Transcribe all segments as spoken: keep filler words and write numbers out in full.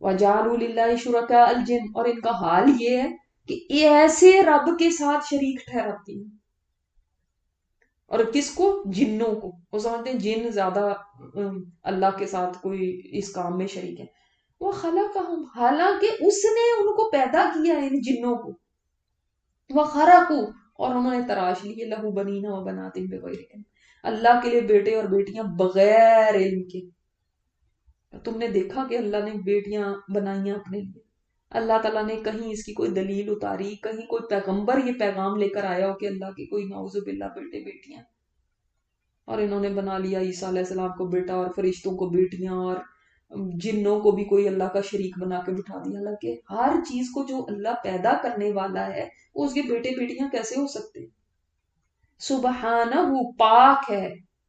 وَجَعَلُوا لِلَّهِ شُرَكَاءَ الْجِنَّ، اور ان کا حال یہ ہے کہ یہ ایسے رب کے ساتھ شریک ٹھہراتی ہیں. اور کس کو؟ جنوں کو. وہ سمجھتے ہیں جن زیادہ ام، اللہ کے ساتھ کوئی اس کام میں شریک ہے. وہ خلقہم، حالانکہ اس نے ان کو پیدا کیا ہے، ان جنوں کو. وہ خرقوا، اور انہوں نے تراش لیے لہو بنین و بنات بغیر علم، اللہ کے لیے بیٹے اور بیٹیاں بغیر علم کے. تم نے دیکھا کہ اللہ نے بیٹیاں بنائیاں اپنے لیے؟ اللہ تعالیٰ نے کہیں اس کی کوئی دلیل اتاری؟ کہیں کوئی پیغمبر یہ پیغام لے کر آیا ہو کہ اللہ کے کوئی نعوذ باللہ بیٹے بیٹیاں؟ اور انہوں نے بنا لیا عیسیٰ علیہ السلام کو بیٹا، اور فرشتوں کو بیٹیاں، اور جنوں کو بھی کوئی اللہ کا شریک بنا کے بٹھا دیا. حالانکہ ہر چیز کو جو اللہ پیدا کرنے والا ہے وہ اس کے بیٹے بیٹیاں کیسے ہو سکتے؟ سبحانہ، وہ پاک ہے.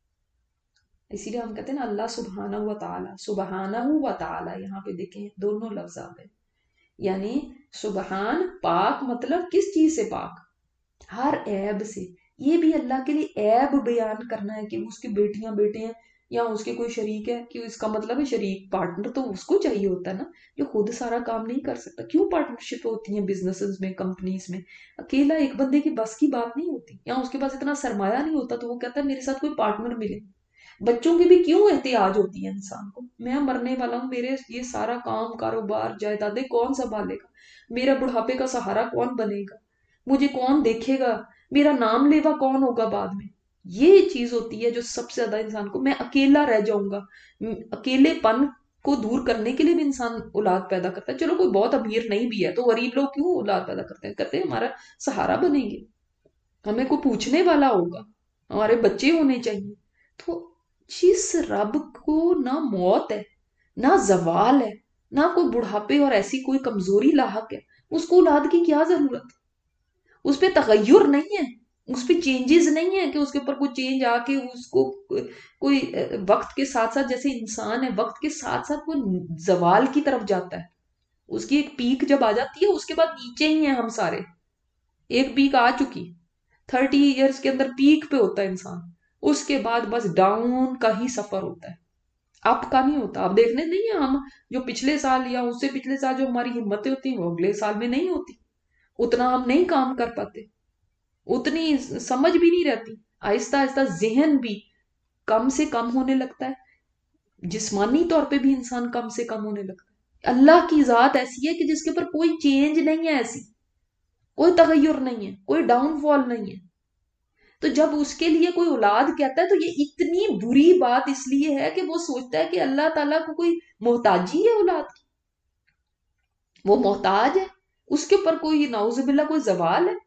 اسی لیے ہم کہتے ہیں نا اللہ سبحانہ و تعالی، سبحانہ و تعالی. یہاں پہ دیکھیں دونوں لفظ آ گئے. یعنی سبحان پاک، مطلب کس چیز سے پاک؟ ہر عیب سے. یہ بھی اللہ کے لیے عیب بیان کرنا ہے کہ اس کی بیٹیاں بیٹے ہیں یا اس کے کوئی شریک ہے، کہ اس کا مطلب ہے شریک پارٹنر تو اس کو چاہیے ہوتا ہے نا، جو خود سارا کام نہیں کر سکتا. کیوں پارٹنرشپ ہوتی ہیں بزنسز میں، کمپنیز میں؟ اکیلا ایک بندے کی بس کی بات نہیں ہوتی، یا اس کے پاس اتنا سرمایہ نہیں ہوتا تو وہ کہتا ہے میرے ساتھ کوئی پارٹنر ملے. بچوں کی بھی کیوں احتیاج ہوتی ہے انسان کو؟ میں مرنے والا ہوں، میرے یہ سارا کام کاروبار جائیدادیں کون سنبھالے گا؟ میرا بڑھاپے کا سہارا کون بنے گا؟ مجھے کون دیکھے گا؟ میرا نام لیوا کون ہوگا بعد میں؟ یہ چیز ہوتی ہے جو سب سے زیادہ انسان کو، میں اکیلا رہ جاؤں گا. اکیلے پن کو دور کرنے کے لیے بھی انسان اولاد پیدا کرتا ہے. چلو کوئی بہت امیر نہیں بھی ہے تو غریب لوگ کیوں اولاد پیدا کرتے ہیں؟ کرتے ہیں ہمارا سہارا بنیں گے، ہمیں کوئی پوچھنے والا ہوگا، ہمارے بچے ہونے چاہیے. تو جس رب کو نہ موت ہے، نہ زوال ہے، نہ کوئی بڑھاپے اور ایسی کوئی کمزوری لاحق ہے، اس کو اولاد کی کیا ضرورت ہے؟ اس پہ تغیر نہیں ہے، اس پہ چینجز نہیں ہے کہ اس کے اوپر کوئی چینج آ کے اس کو کوئی وقت کے ساتھ ساتھ، جیسے انسان ہے وقت کے ساتھ ساتھ وہ زوال کی طرف جاتا ہے. اس کی ایک پیک جب آ جاتی ہے اس کے بعد نیچے ہی ہیں ہم سارے. ایک پیک آ چکی، تھرٹی ایئرس کے اندر پیک پہ ہوتا ہے انسان، اس کے بعد بس ڈاؤن کا ہی سفر ہوتا ہے، اپ کا نہیں ہوتا. اب دیکھنے نہیں ہے ہم جو پچھلے سال یا اس سے پچھلے سال جو ہماری ہمتیں ہوتی ہیں وہ اگلے سال میں نہیں ہوتی. اتنا ہم نہیں کام کر پاتے، اتنی سمجھ بھی نہیں رہتی. آہستہ آہستہ ذہن بھی کم سے کم ہونے لگتا ہے، جسمانی طور پہ بھی انسان کم سے کم ہونے لگتا ہے. اللہ کی ذات ایسی ہے کہ جس کے اوپر کوئی چینج نہیں ہے، ایسی کوئی تغیر نہیں ہے، کوئی ڈاؤن فال نہیں ہے. تو جب اس کے لیے کوئی اولاد کہتا ہے تو یہ اتنی بری بات اس لیے ہے کہ وہ سوچتا ہے کہ اللہ تعالیٰ کو کوئی محتاجی ہے اولاد کی، وہ محتاج ہے، اس کے اوپر کوئی نعوذ باللہ کوئی زوال ہے.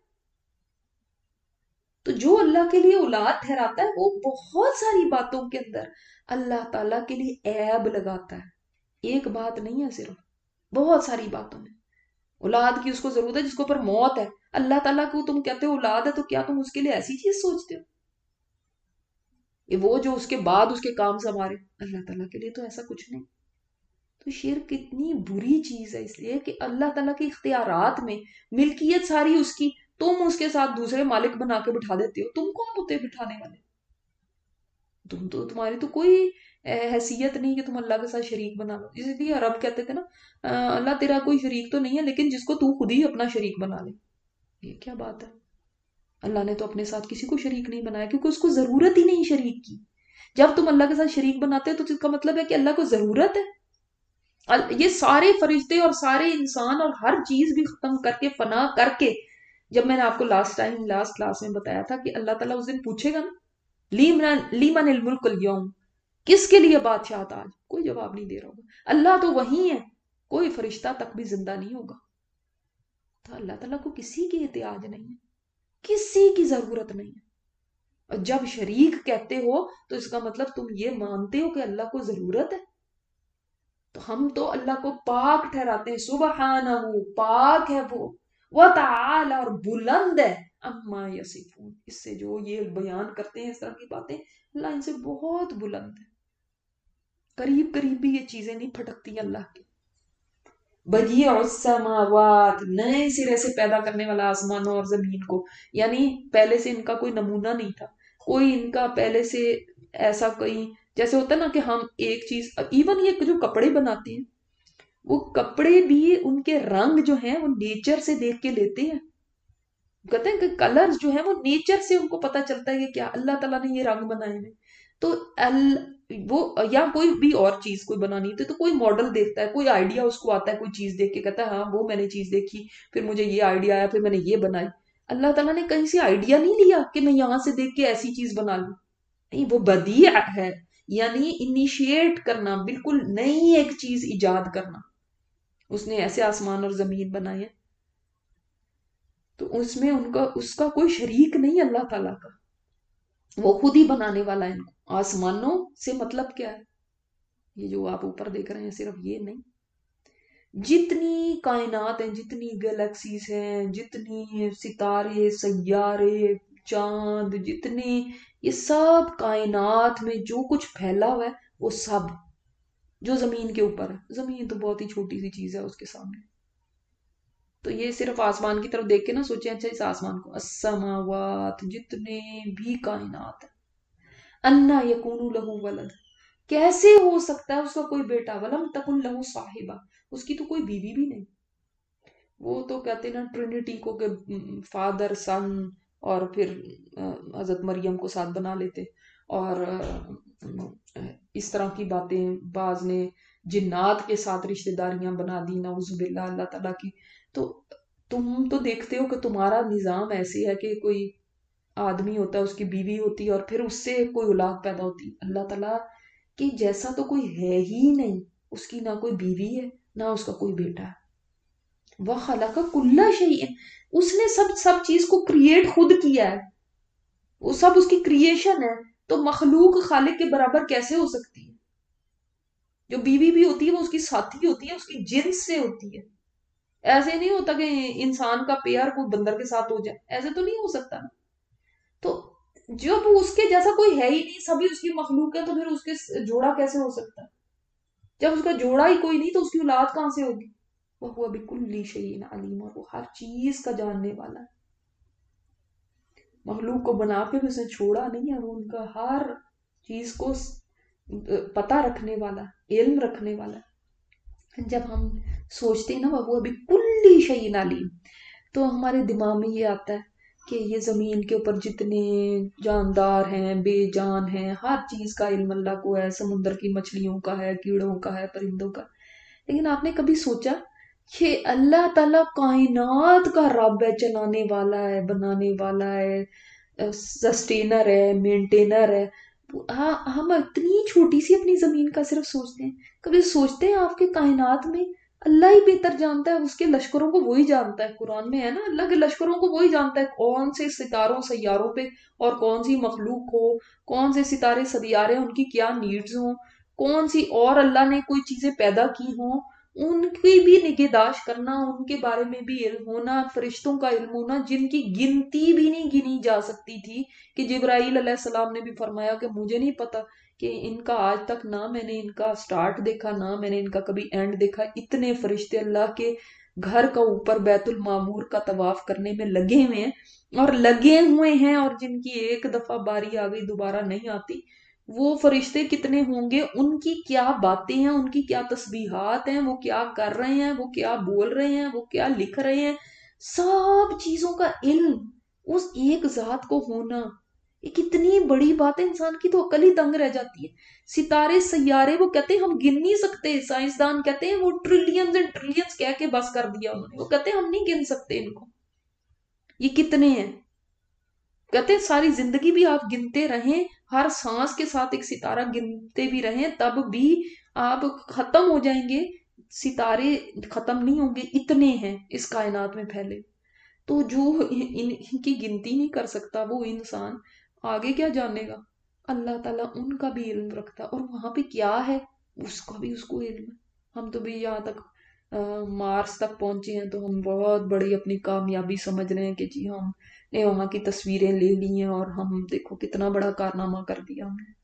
تو جو اللہ کے لیے اولاد ٹھہراتا ہے وہ بہت ساری باتوں کے اندر اللہ تعالیٰ کے لیے عیب لگاتا ہے. ایک بات نہیں ہے، صرف بہت ساری باتوں میں. اولاد کی اس کو ضرورت ہے جس کے اوپر موت ہے. اللہ تعالیٰ کو تم کہتے ہو اولاد ہے تو کیا تم اس کے لیے ایسی چیز سوچتے ہو کہ وہ جو اس کے بعد اس کے کام سنوارے؟ اللہ تعالیٰ کے لیے تو ایسا کچھ نہیں. تو شرک کتنی بری چیز ہے اس لیے کہ اللہ تعالیٰ کے اختیارات میں ملکیت ساری اس کی، تم اس کے ساتھ دوسرے مالک بنا کے بٹھا دیتے ہو. تم کون ہوتے بٹھانے والے؟ تم تو، تمہاری تو کوئی حیثیت نہیں کہ تم اللہ کے ساتھ شریک بنا لو. اسی لیے عرب کہتے تھے نا اللہ تیرا کوئی شریک تو نہیں ہے لیکن جس کو تو خود ہی اپنا شریک بنا لے. یہ کیا بات ہے؟ اللہ نے تو اپنے ساتھ کسی کو شریک نہیں بنایا کیونکہ اس کو ضرورت ہی نہیں شریک کی. جب تم اللہ کے ساتھ شریک بناتے ہو تو اس کا مطلب ہے کہ اللہ کو ضرورت ہے. یہ سارے فرشتے اور سارے انسان اور ہر چیز بھی ختم کر کے فنا کر کے، جب میں نے آپ کو لاسٹ ٹائم لاسٹ کلاس میں بتایا تھا کہ اللہ تعالیٰ اس دن پوچھے گا نا لیمن لیمن الملک اليوم، کس کے لیے بادشاہت آج؟ کوئی جواب نہیں دے رہا ہوگا. اللہ تو وہی ہے، کوئی فرشتہ تک بھی زندہ نہیں ہوگا. تو اللہ تعالیٰ کو کسی کی احتیاج نہیں ہے، کسی کی ضرورت نہیں ہے. اور جب شریک کہتے ہو تو اس کا مطلب تم یہ مانتے ہو کہ اللہ کو ضرورت ہے. تو ہم تو اللہ کو پاک ٹھہراتے ہیں، سبحانہ، پاک ہے وہ، وتعالی، اور بلند ہے، اما یصفون، اس سے جو یہ بیان کرتے ہیں اس طرح کی باتیں، اللہ ان سے بہت بلند ہے. قریب قریب بھی یہ چیزیں نہیں پھٹکتی اللہ کی. بدیع السماوات، نئے سرے سے پیدا کرنے والا آسمانوں اور زمین کو، یعنی پہلے سے ان کا کوئی نمونہ نہیں تھا، کوئی ان کا پہلے سے ایسا کوئی، جیسے ہوتا ہے نا کہ ہم ایک چیز، ایون یہ جو کپڑے بناتے ہیں وہ کپڑے بھی ان کے رنگ جو ہیں وہ نیچر سے دیکھ کے لیتے ہیں. کہتے ہیں کہ کلرز جو ہیں وہ نیچر سے ان کو پتا چلتا ہے کہ کیا اللہ تعالیٰ نے یہ رنگ بنائے ہیں. تو ال وہ یا کوئی بھی اور چیز کوئی بنانی ہوتی ہے تو کوئی ماڈل دیکھتا ہے, کوئی آئیڈیا اس کو آتا ہے, کوئی چیز دیکھ کے کہتا ہے ہاں وہ میں نے چیز دیکھی, پھر مجھے یہ آئیڈیا آیا, پھر میں نے یہ بنائی. اللہ تعالیٰ نے کہیں سے آئیڈیا نہیں لیا کہ میں یہاں سے دیکھ کے ایسی چیز بنا لوں. نہیں, وہ بدیع ہے, یعنی انیشیٹ کرنا, بالکل نئی ایک چیز ایجاد کرنا. اس نے ایسے آسمان اور زمین بنائے ہیں تو اس میں ان کا اس کا کوئی شریک نہیں اللہ تعالیٰ کا, وہ خود ہی بنانے والا ہے ان کو. آسمانوں سے مطلب کیا ہے؟ یہ جو آپ اوپر دیکھ رہے ہیں صرف یہ نہیں, جتنی کائنات ہیں, جتنی گیلیکسیز ہیں, جتنی ستارے, سیارے, چاند, جتنی یہ سب کائنات میں جو کچھ پھیلا ہوا ہے وہ سب جو زمین کے اوپر ہے, زمین تو بہت ہی چھوٹی سی چیز ہے اس کے سامنے. تو یہ صرف آسمان کی طرف دیکھ کے نہ سوچیں اچھا اس آسمان کو, السماوات, جتنے بھی کائنات ہیں, انا یکون لہو ولد, کیسے ہو سکتا ہے اس کا کوئی بیٹا, ولم تکن لہو صاحبہ, اس کی تو کوئی بیوی بھی نہیں. وہ تو کہتے نا ٹرینٹی کو کہ فادر, سن, اور پھر حضرت مریم کو ساتھ بنا لیتے, اور اس طرح کی باتیں. بعض نے جنات کے ساتھ رشتہ داریاں بنا دی, نعوذ باللہ اللہ تعالیٰ کی. تو تم تو دیکھتے ہو کہ تمہارا نظام ایسے ہے کہ کوئی آدمی ہوتا ہے, اس کی بیوی ہوتی ہے, اور پھر اس سے کوئی اولاد پیدا ہوتی. اللہ تعالیٰ کہ جیسا تو کوئی ہے ہی نہیں, اس کی نہ کوئی بیوی ہے نہ اس کا کوئی بیٹا ہے. وَخَلَقَ كُلَّ شَيْءٍ, اس نے سب سب چیز کو کریٹ خود کیا ہے, وہ سب اس کی کریشن ہے. تو مخلوق خالق کے برابر کیسے ہو سکتی ہے؟ جو بیوی بھی ہوتی ہے وہ اس کی ساتھی ہوتی ہے, اس کی جنس سے ہوتی ہے. ایسے نہیں ہوتا کہ انسان کا پیار کوئی بندر کے ساتھ ہو جائے, ایسے تو نہیں ہو سکتا نا. تو جب اس کے جیسا کوئی ہے ہی نہیں, سبھی اس کی مخلوق ہے, تو پھر اس کے جوڑا کیسے ہو سکتا ہے؟ جب اس کا جوڑا ہی کوئی نہیں تو اس کی اولاد کہاں سے ہوگی؟ وَهُوَ بِكُلِّ شَيْءٍ عَلِيمٌ, اور وہ ہر چیز کا جاننے والا ہے. مخلوق کو بنا کے بھی اس نے چھوڑا نہیں ہے, وہ ان کا ہر چیز کو پتہ رکھنے والا, علم رکھنے والا. جب ہم سوچتے ہیں نا وَهُوَ بِكُلِّ شَيْءٍ عَلِيمٌ, تو ہمارے دماغ میں یہ آتا ہے کہ یہ زمین کے اوپر جتنے جاندار ہیں, بے جان ہیں, ہر چیز کا علم اللہ کو ہے. سمندر کی مچھلیوں کا ہے, کیڑوں کا ہے, پرندوں کا. لیکن آپ نے کبھی سوچا کہ اللہ تعالیٰ کائنات کا رب ہے, چلانے والا ہے, بنانے والا ہے, سسٹینر ہے, مینٹینر ہے. ہم اتنی چھوٹی سی اپنی زمین کا صرف سوچتے ہیں. کبھی سوچتے ہیں آپ کے کائنات میں اللہ ہی بہتر جانتا ہے, اس کے لشکروں کو وہی جانتا ہے. قرآن میں ہے نا, اللہ کے لشکروں کو وہی جانتا ہے کون سے ستاروں سیاروں پہ اور کون سی مخلوق ہو, کون سے ستارے سیارے ان کی کیا نیڈز ہوں, کون سی اور اللہ نے کوئی چیزیں پیدا کی ہوں, ان کی بھی نگہداشت کرنا, ان کے بارے میں بھی علم ہونا, فرشتوں کا علم ہونا جن کی گنتی بھی نہیں گنی جا سکتی تھی. کہ جبرائیل علیہ السلام نے بھی فرمایا کہ مجھے نہیں پتا کہ ان کا آج تک نہ میں نے ان کا سٹارٹ دیکھا, نہ میں نے ان کا کبھی اینڈ دیکھا. اتنے فرشتے اللہ کے گھر کا اوپر بیت المعمور کا طواف کرنے میں لگے ہوئے ہیں, اور لگے ہوئے ہیں, اور جن کی ایک دفعہ باری آ گئی دوبارہ نہیں آتی. وہ فرشتے کتنے ہوں گے, ان کی کیا باتیں ہیں, ان کی کیا تسبیحات ہیں, وہ کیا کر رہے ہیں, وہ کیا بول رہے ہیں, وہ کیا لکھ رہے ہیں. سب چیزوں کا علم اس ایک ذات کو ہونا, یہ کتنی بڑی بات ہے. انسان کی تو عقل ہی دنگ رہ جاتی ہے. ستارے سیارے وہ کہتے ہیں ہم گن نہیں سکتے, سائنسدان کہتے ہیں وہ ٹریلینز اینڈ ٹریلینز کہہ کے بس کر دیا انہوں نے, وہ کہتے ہیں ہم نہیں گن سکتے ان کو, یہ کتنے ہیں. کہتے ہیں ساری زندگی بھی آپ گنتے رہیں, ہر سانس کے ساتھ ایک ستارہ گنتے بھی رہیں, تب بھی آپ ختم ہو جائیں گے, ستارے ختم نہیں ہوں گے, اتنے ہیں اس کائنات میں پھیلے. تو جو ان کی گنتی نہیں کر سکتا وہ انسان آگے کیا جانے گا؟ اللہ تعالیٰ ان کا بھی علم رکھتا, اور وہاں پہ کیا ہے اس کا بھی اس کو علم ہے. ہم تو بھی یہاں تک مارس تک پہنچے ہیں تو ہم بہت بڑی اپنی کامیابی سمجھ رہے ہیں کہ جی ہم نے وہاں کی تصویریں لے لی ہیں اور ہم دیکھو کتنا بڑا کارنامہ کر دیا ہم نے.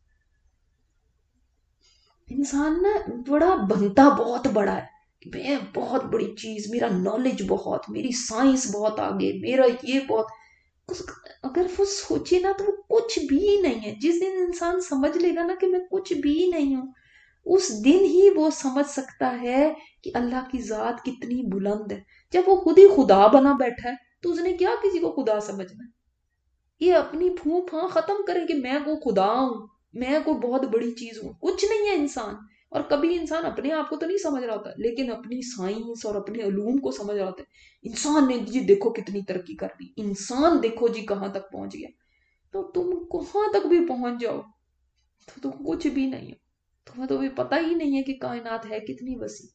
انسان نا بڑا بنتا بہت بڑا ہے, میں بہت بڑی چیز, میرا نالج بہت, میری سائنس بہت آگے, میرا یہ بہت. اگر وہ سوچے نا تو وہ کچھ بھی نہیں ہے. جس دن انسان سمجھ لے گا نا کہ میں کچھ بھی نہیں ہوں, اس دن ہی وہ سمجھ سکتا ہے کہ اللہ کی ذات کتنی بلند ہے. جب وہ خود ہی خدا بنا بیٹھا ہے تو اس نے کیا کسی کو خدا سمجھنا ہے. یہ اپنی پھوں پھاں ختم کریں کہ میں کو خدا ہوں, میں کو بہت بڑی چیز ہوں. کچھ نہیں ہے انسان. اور کبھی انسان اپنے آپ کو تو نہیں سمجھ رہا ہوتا, لیکن اپنی سائنس اور اپنے علوم کو سمجھ رہا ہوتا ہے. انسان نے جی دیکھو کتنی ترقی کر لی, انسان دیکھو جی کہاں تک پہنچ گیا. تو تم کہاں تک بھی پہنچ جاؤ تو تم کچھ بھی نہیں ہو. تمہیں تو بھی پتہ ہی نہیں ہے کہ کائنات ہے کتنی وسیع.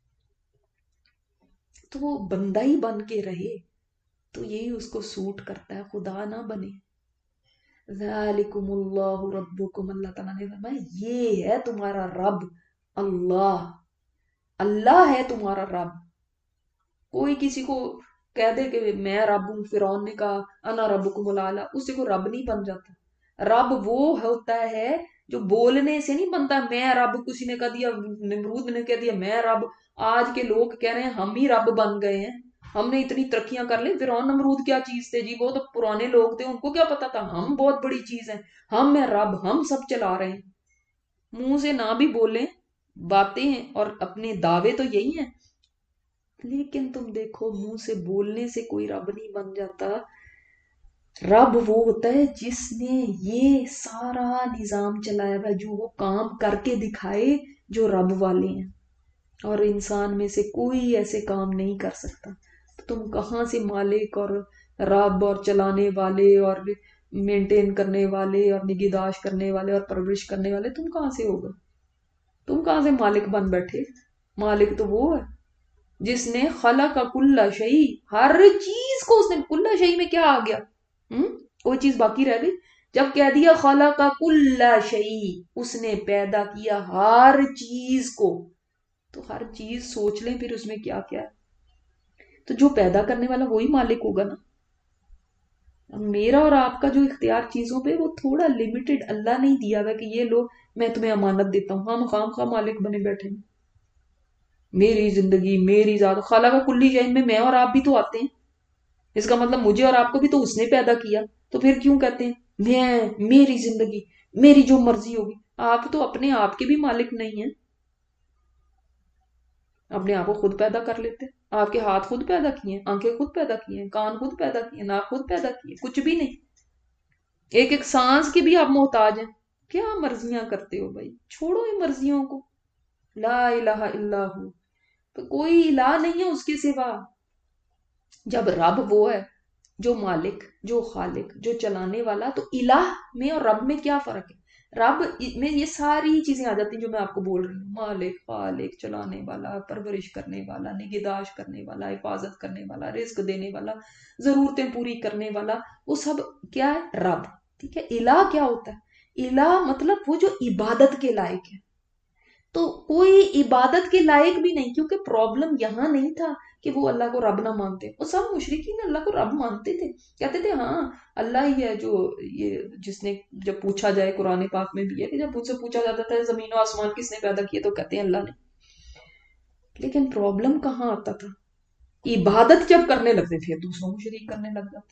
تو وہ بندہ ہی بن کے رہے تو یہی اس کو سوٹ کرتا ہے, خدا نہ بنے. ذالکم اللہ ربکم, اللہ تعالیٰ نے فرمایا یہ ہے تمہارا رب اللہ. اللہ ہے تمہارا رب. کوئی کسی کو کہہ دے کہ میں رب ہوں, فرعون نے کہا انا ربکم الاعلی, اس سے کوئی رب نہیں بن جاتا. رب وہ ہوتا ہے جو بولنے سے نہیں بنتا. میں رب, کسی نے کہہ دیا, نمرود نے کہہ دیا میں رب. آج کے لوگ کہہ رہے ہیں ہم ہی رب بن گئے ہیں, ہم نے اتنی ترقیاں کر لی. فرعون نمرود کیا چیز تھے جی, وہ تو پرانے لوگ تھے, ان کو کیا پتا تھا ہم بہت بڑی چیز ہیں, ہم میں رب, ہم سب چلا رہے ہیں. منہ سے نہ بھی بولیں, باتیں ہیں اور اپنے دعوے تو یہی ہیں, لیکن تم دیکھو منہ سے بولنے سے کوئی رب نہیں بن جاتا. رب وہ ہوتا ہے جس نے یہ سارا نظام چلایا ہوا, جو وہ کام کر کے دکھائے جو رب والے ہیں, اور انسان میں سے کوئی ایسے کام نہیں کر سکتا. تو تم کہاں سے مالک اور رب اور چلانے والے اور مینٹین کرنے والے اور نگہداشت کرنے والے اور پرورش کرنے والے تم کہاں سے ہوگا؟ تم کہاں سے مالک بن بیٹھے؟ مالک تو وہ ہے جس نے خلق کل شیء, ہر چیز کو اس نے, کل شیء میں کیا آ گیا, ہم کوئی چیز باقی رہ گئی؟ جب کہہ دیا خلق کل شیء, اس نے پیدا کیا ہر چیز کو, تو ہر چیز سوچ لیں پھر اس میں کیا کیا ہے. تو جو پیدا کرنے والا وہی مالک ہوگا نا. میرا اور آپ کا جو اختیار چیزوں پہ وہ تھوڑا لمیٹڈ, اللہ نہیں دیا ہوا کہ یہ لو میں تمہیں امانت دیتا ہوں, ہم خام خواہ مالک بنے بیٹھے ہیں. میری زندگی, میری ذات, خالق کلی شیء میں میں اور آپ بھی تو آتے ہیں. اس کا مطلب مجھے اور آپ کو بھی تو اس نے پیدا کیا. تو پھر کیوں کہتے ہیں میں, میری زندگی, میری جو مرضی ہوگی؟ آپ تو اپنے آپ کے بھی مالک نہیں ہیں. اپنے آپ کو خود پیدا کر لیتے. آپ کے ہاتھ خود پیدا کیے, آنکھیں خود پیدا کیے, کان خود پیدا کیے, ناک خود پیدا کیے, کچھ بھی نہیں. ایک ایک سانس کی بھی آپ محتاج ہیں. کیا مرضیاں کرتے ہو بھائی, چھوڑو ان مرضیوں کو. لا الہ الا ہو, تو کوئی الہ نہیں ہے اس کے سوا. جب رب وہ ہے جو مالک, جو خالق, جو چلانے والا, تو الہ میں اور رب میں کیا فرق ہے؟ رب میں یہ ساری چیزیں آ جاتی ہیں جو میں آپ کو بول رہی ہوں, مالک, خالق, چلانے والا, پرورش کرنے والا, نگہداشت کرنے والا, حفاظت کرنے والا, رزق دینے والا, ضرورتیں پوری کرنے والا, وہ سب کیا ہے؟ رب. ٹھیک ہے. الہ کیا ہوتا ہے؟ الہ مطلب وہ جو عبادت کے لائق ہے. تو کوئی عبادت کے لائق بھی نہیں, کیونکہ پرابلم یہاں نہیں تھا کہ وہ اللہ کو رب نہ مانتے. وہ سب مشرکین اللہ کو رب مانتے تھے, کہتے تھے ہاں اللہ ہی ہے جو یہ, جس نے, جب پوچھا جائے قرآن پاک میں بھی ہے کہ جب ان سے پوچھا جاتا تھا زمین و آسمان کس نے پیدا کیے, تو کہتے ہیں اللہ نے. لیکن پرابلم کہاں آتا تھا؟ عبادت جب کرنے لگتے پھر دوسروں کو شریک کرنے لگ جاتے.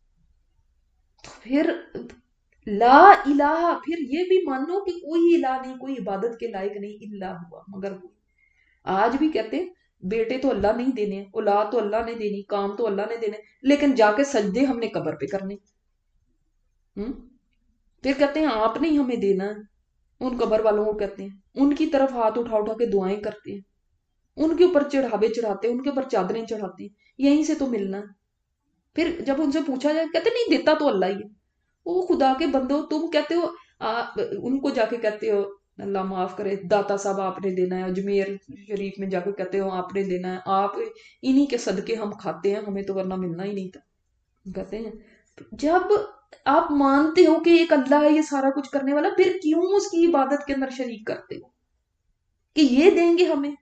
تو پھر لا الہ, پھر یہ بھی مانو کہ کوئی الہ نہیں, کوئی عبادت کے لائق نہیں الا ہوا, مگر وہ. آج بھی کہتے ہیں بیٹے تو اللہ نہیں دینے, اولاد تو اللہ نے دینی, کام تو اللہ نے دینے, لیکن جا کے سجدے ہم نے قبر پہ کرنے. ہم پھر کہتے ہیں آپ نے ہی ہمیں دینا ہے. ان قبر والوں کو کہتے ہیں, ان کی طرف ہاتھ اٹھا اٹھا کے دعائیں کرتے ہیں, ان کے اوپر چڑھاوے چڑھاتے ہیں, ان کے اوپر چادریں چڑھاتے ہیں, یہیں سے تو ملنا ہے. پھر جب ان سے پوچھا جائے کہتے نہیں دیتا تو اللہ ہی ہے. وہ خدا کے بندو, تم کہتے ہو آ, ان کو جا کے کہتے ہو اللہ معاف کرے داتا صاحب آپ نے دینا ہے, اجمیر شریف میں جا کے کہتے ہو آپ نے دینا ہے, آپ انہی کے صدقے ہم کھاتے ہیں, ہمیں تو ورنہ ملنا ہی نہیں تھا. کہتے ہیں جب آپ مانتے ہو کہ ایک اللہ ہے یہ سارا کچھ کرنے والا, پھر کیوں اس کی عبادت کے اندر شریک کرتے ہو کہ یہ دیں گے ہمیں؟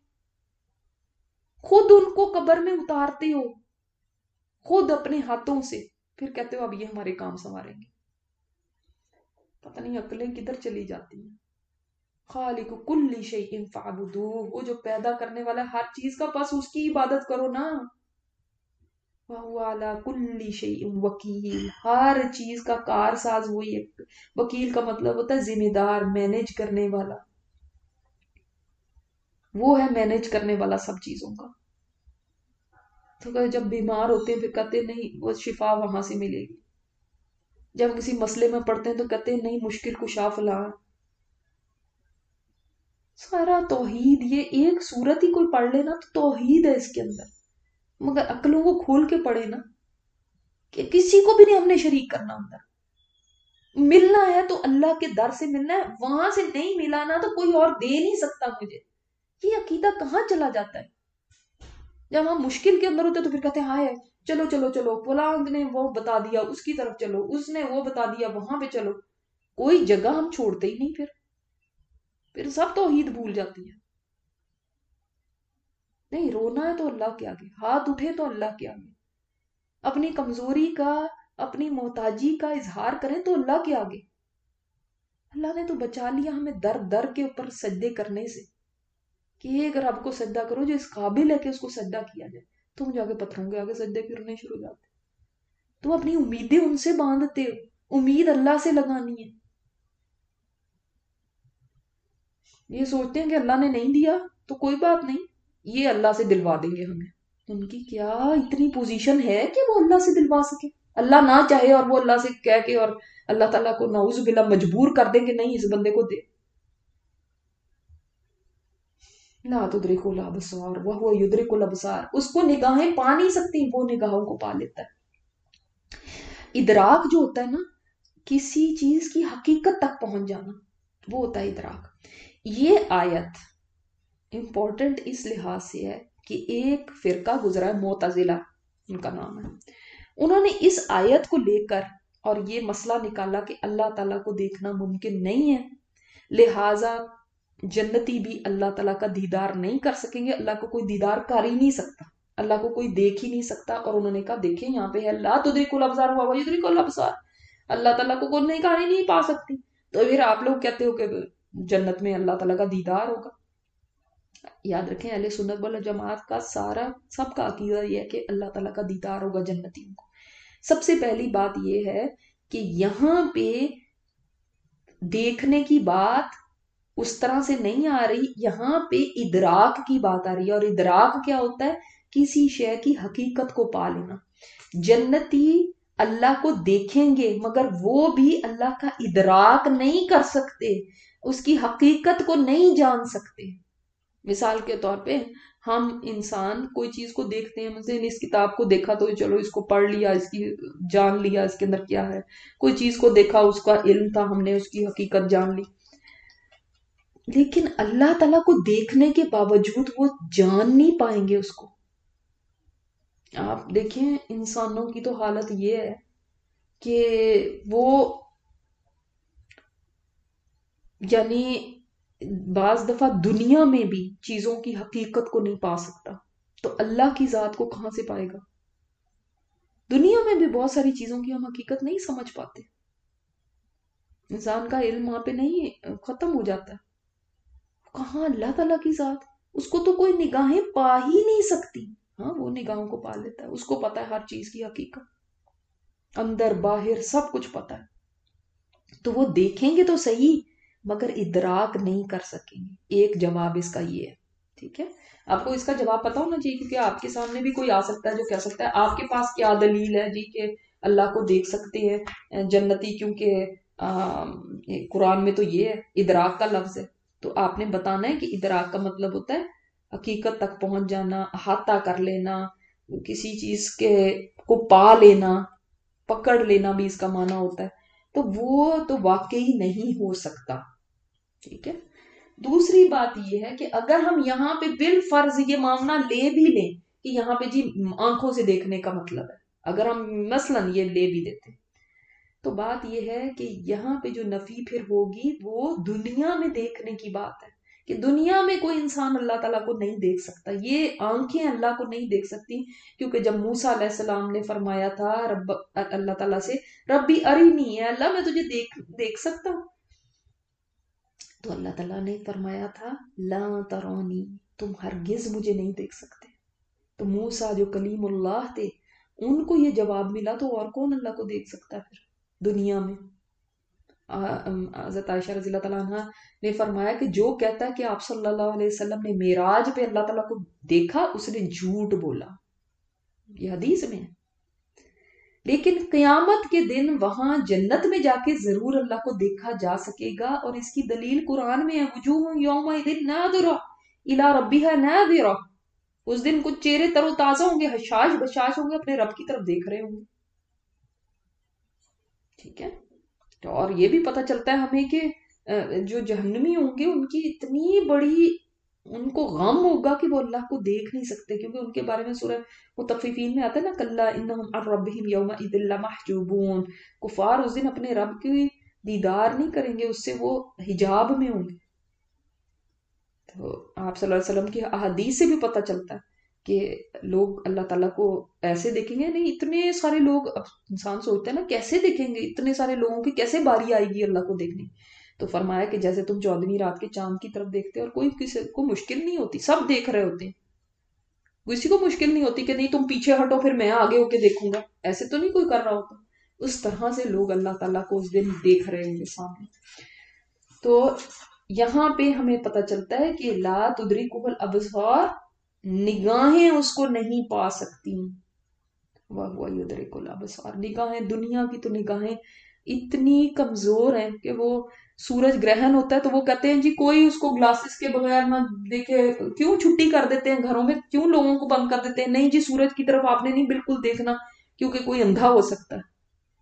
خود ان کو قبر میں اتارتے ہو, خود اپنے ہاتھوں سے, پھر کہتے ہو اب یہ ہمارے کام سنواریں گے. پتہ نہیں عقلیں کدھر چلی جاتی ہیں. خالق کل شیء فاعبدوہ, وہ جو پیدا کرنے والا ہر چیز کا, پس اس کی عبادت کرو نا. وَهُوَ عَلَى كُلِّ شَيْءٍ وَكِيلٌ, ہر چیز کا کار ساز وہی ہے. وکیل کا مطلب ہوتا ہے ذمہ دار, مینج کرنے والا. وہ ہے مینج کرنے والا سب چیزوں کا. تو جب بیمار ہوتے ہیں پھر کہتے ہیں نہیں وہ شفا وہاں سے ملے گی. جب کسی مسئلے میں پڑتے ہیں تو کہتے ہیں نہیں مشکل کشا فلاں. سارا توحید، یہ ایک صورت ہی کوئی پڑھ لے نا تو توحید ہے اس کے اندر. مگر عقلوں کو کھول کے پڑھے نا کہ کسی کو بھی نہیں ہم نے شریک کرنا اندر. ملنا ہے تو اللہ کے در سے ملنا ہے، وہاں سے نہیں ملا نا تو کوئی اور دے نہیں سکتا مجھے. یہ عقیدہ کہاں چلا جاتا ہے؟ جب ہم مشکل کے اندر ہوتے تو پھر کہتے ہیں ہائے چلو چلو چلو فلاں نے وہ بتا دیا اس کی طرف چلو، اس نے وہ بتا دیا وہاں پہ چلو. کوئی جگہ ہم چھوڑتے ہی نہیں، پھر پھر سب توحید بھول جاتی ہے. نہیں، رونا ہے تو اللہ کے آگے، ہاتھ اٹھے تو اللہ کے آگے، اپنی کمزوری کا اپنی محتاجی کا اظہار کریں تو اللہ کے آگے. اللہ نے تو بچا لیا ہمیں در در کے اوپر سجدے کرنے سے کہ ایک رب کو سجدہ کرو جو اس قابل ہے کہ اس کو سجدہ کیا جائے. تم جا کے پتھروں کے آگے سجدے کرنے شروع ہو جاتے. تم اپنی امیدیں ان سے باندھتے ہو، امید اللہ سے لگانی ہے. یہ سوچتے ہیں کہ اللہ نے نہیں دیا تو کوئی بات نہیں، یہ اللہ سے دلوا دیں گے ہمیں. ان کی کیا اتنی پوزیشن ہے کہ وہ اللہ سے دلوا سکے؟ اللہ نہ چاہے اور وہ اللہ سے کہہ کے اور اللہ تعالیٰ کو نعوذ باللہ مجبور کر دیں کہ نہیں اس بندے کو دے. لا تدرک الابصار وہو یدرک الابصار، اس کو نگاہیں پا نہیں سکتی، وہ نگاہوں کو پا لیتا ہے. ادراک جو ہوتا ہے نا، کسی چیز کی حقیقت تک پہنچ جانا، وہ ہوتا ہے ادراک. یہ آیت امپورٹنٹ اس لحاظ سے ہے کہ ایک فرقہ گزرا ہے معتزلہ ان کا نام ہے، انہوں نے اس آیت کو لے کر اور یہ مسئلہ نکالا کہ اللہ تعالیٰ کو دیکھنا ممکن نہیں ہے، لہٰذا جنتی بھی اللہ تعالیٰ کا دیدار نہیں کر سکیں گے. اللہ کو کوئی دیدار کر ہی نہیں سکتا، اللہ کو کوئی دیکھ ہی نہیں سکتا. اور انہوں نے کہا دیکھیں یہاں پہ ہے لا تدرک الابصار وہو یدرک الابصار، اللہ تعالیٰ کو کوئی نہیں کہانی نہیں پا سکتی. تو پھر آپ لوگ کہتے ہو کہ جنت میں اللہ تعالیٰ کا دیدار ہوگا. یاد رکھیں اہل سنت والجماعت کا سارا سب کا عقیدہ یہ ہے کہ اللہ تعالیٰ کا دیدار ہوگا جنتیوں کو. سب سے پہلی بات یہ ہے کہ یہاں پہ دیکھنے کی بات اس طرح سے نہیں آ رہی، یہاں پہ ادراک کی بات آ رہی ہے. اور ادراک کیا ہوتا ہے؟ کسی شے کی حقیقت کو پا لینا. جنتی اللہ کو دیکھیں گے مگر وہ بھی اللہ کا ادراک نہیں کر سکتے، اس کی حقیقت کو نہیں جان سکتے. مثال کے طور پہ ہم انسان کوئی چیز کو دیکھتے ہیں، مثلا اس کتاب کو دیکھا تو چلو اس کو پڑھ لیا، اس کی جان لیا اس کے اندر کیا ہے. کوئی چیز کو دیکھا اس کا علم تھا، ہم نے اس کی حقیقت جان لی. لیکن اللہ تعالیٰ کو دیکھنے کے باوجود وہ جان نہیں پائیں گے اس کو. آپ دیکھیں انسانوں کی تو حالت یہ ہے کہ وہ یعنی بعض دفعہ دنیا میں بھی چیزوں کی حقیقت کو نہیں پا سکتا، تو اللہ کی ذات کو کہاں سے پائے گا؟ دنیا میں بھی بہت ساری چیزوں کی ہم حقیقت نہیں سمجھ پاتے. انسان کا علم وہاں پہ نہیں ختم ہو جاتا ہے. کہاں اللہ تعالیٰ کی ذات، اس کو تو کوئی نگاہیں پا ہی نہیں سکتی. ہاں وہ نگاہوں کو پا لیتا ہے، اس کو پتا ہے ہر چیز کی حقیقت، اندر باہر سب کچھ پتا ہے. تو وہ دیکھیں گے تو صحیح مگر ادراک نہیں کر سکیں گے. ایک جواب اس کا یہ ہے. ٹھیک ہے، آپ کو اس کا جواب پتا ہونا چاہیے کیونکہ آپ کے سامنے بھی کوئی آ سکتا ہے جو کہہ سکتا ہے آپ کے پاس کیا دلیل ہے جی کہ اللہ کو دیکھ سکتے ہیں جنتی، کیونکہ قرآن میں تو یہ ہے ادراک کا لفظ ہے. تو آپ نے بتانا ہے کہ ادراک کا مطلب ہوتا ہے حقیقت تک پہنچ جانا، احاطہ کر لینا، کسی چیز کے کو پا لینا، پکڑ لینا بھی اس کا معنی ہوتا ہے. تو وہ تو واقعی نہیں ہو سکتا. ٹھیک ہے. دوسری بات یہ ہے کہ اگر ہم یہاں پہ بالفرض یہ معاملہ لے بھی لیں کہ یہاں پہ جی آنکھوں سے دیکھنے کا مطلب ہے، اگر ہم مثلاً یہ لے بھی دیتے تو بات یہ ہے کہ یہاں پہ جو نفی پھر ہوگی وہ دنیا میں دیکھنے کی بات ہے کہ دنیا میں کوئی انسان اللہ تعالیٰ کو نہیں دیکھ سکتا. یہ آنکھیں اللہ کو نہیں دیکھ سکتی کیونکہ جب موسیٰ علیہ السلام نے فرمایا تھا رب اللہ تعالیٰ سے ربی ارینی، ہے اللہ میں تجھے دیکھ دیکھ سکتا ہوں، تو اللہ تعالیٰ نے فرمایا تھا لا ترونی، تم ہرگز مجھے نہیں دیکھ سکتے. تو موسیٰ جو کلیم اللہ تھے ان کو یہ جواب ملا تو اور کون اللہ کو دیکھ سکتا پھر دنیا میں؟ حضرت عائشہ رضی اللہ تعالیٰ عنہ نے فرمایا کہ جو کہتا ہے کہ آپ صلی اللہ علیہ وسلم نے معراج پہ اللہ تعالیٰ کو دیکھا اس نے جھوٹ بولا. یہ حدیث میں ہے. لیکن قیامت کے دن وہاں جنت میں جا کے ضرور اللہ کو دیکھا جا سکے گا، اور اس کی دلیل قرآن میں ہے، وجوہ یومئذ ناظرہ الی ربہا ناظرہ. اس دن کچھ چہرے تر و تازہ ہوں گے، حشاش بشاش ہوں گے، اپنے رب کی طرف دیکھ رہے ہوں گے. ٹھیک ہے. اور یہ بھی پتہ چلتا ہے ہمیں کہ جو جہنمی ہوں گے ان کی اتنی بڑی ان کو غم ہوگا کہ وہ اللہ کو دیکھ نہیں سکتے، کیونکہ ان کے بارے میں سورہ مطففین میں آتا ہے نا، کلا انہم عن ربہم یومئذ لمحجوبون. کفار اس دن اپنے رب کی دیدار نہیں کریں گے، اس سے وہ حجاب میں ہوں گے. تو آپ صلی اللہ علیہ وسلم کی احادیث سے بھی پتہ چلتا ہے کہ لوگ اللہ تعالیٰ کو ایسے دیکھیں گے. نہیں، اتنے سارے لوگ، انسان سوچتا ہے نا کیسے دیکھیں گے، اتنے سارے لوگوں کی کیسے باری آئے گی اللہ کو دیکھنے. تو فرمایا کہ جیسے تم چودہویں رات کے چاند کی طرف دیکھتے اور کوئی کسی کو مشکل نہیں ہوتی، سب دیکھ رہے ہوتے ہیں، کسی کو مشکل نہیں ہوتی کہ نہیں تم پیچھے ہٹو پھر میں آگے ہو کے دیکھوں گا، ایسے تو نہیں کوئی کر رہا ہوتا. اس طرح سے لوگ اللہ تعالیٰ کو اس دن دیکھ رہے ہوں گے سامنے. تو یہاں پہ ہمیں پتہ چلتا ہے کہ لا تدرکہ الابصار، نگاہیں اس کو نہیں پا سکتی. وَهُوَ يُدْرِكُ الْأَبْصَارَ، نگاہیں دنیا کی تو نگاہیں اتنی کمزور ہیں کہ وہ سورج گرہن ہوتا ہے تو وہ کہتے ہیں جی کوئی اس کو گلاسز کے بغیر نہ دیکھے. کیوں چھٹی کر دیتے ہیں گھروں میں، کیوں لوگوں کو بند کر دیتے ہیں؟ نہیں جی سورج کی طرف آپ نے نہیں بالکل دیکھنا کیونکہ کوئی اندھا ہو سکتا ہے.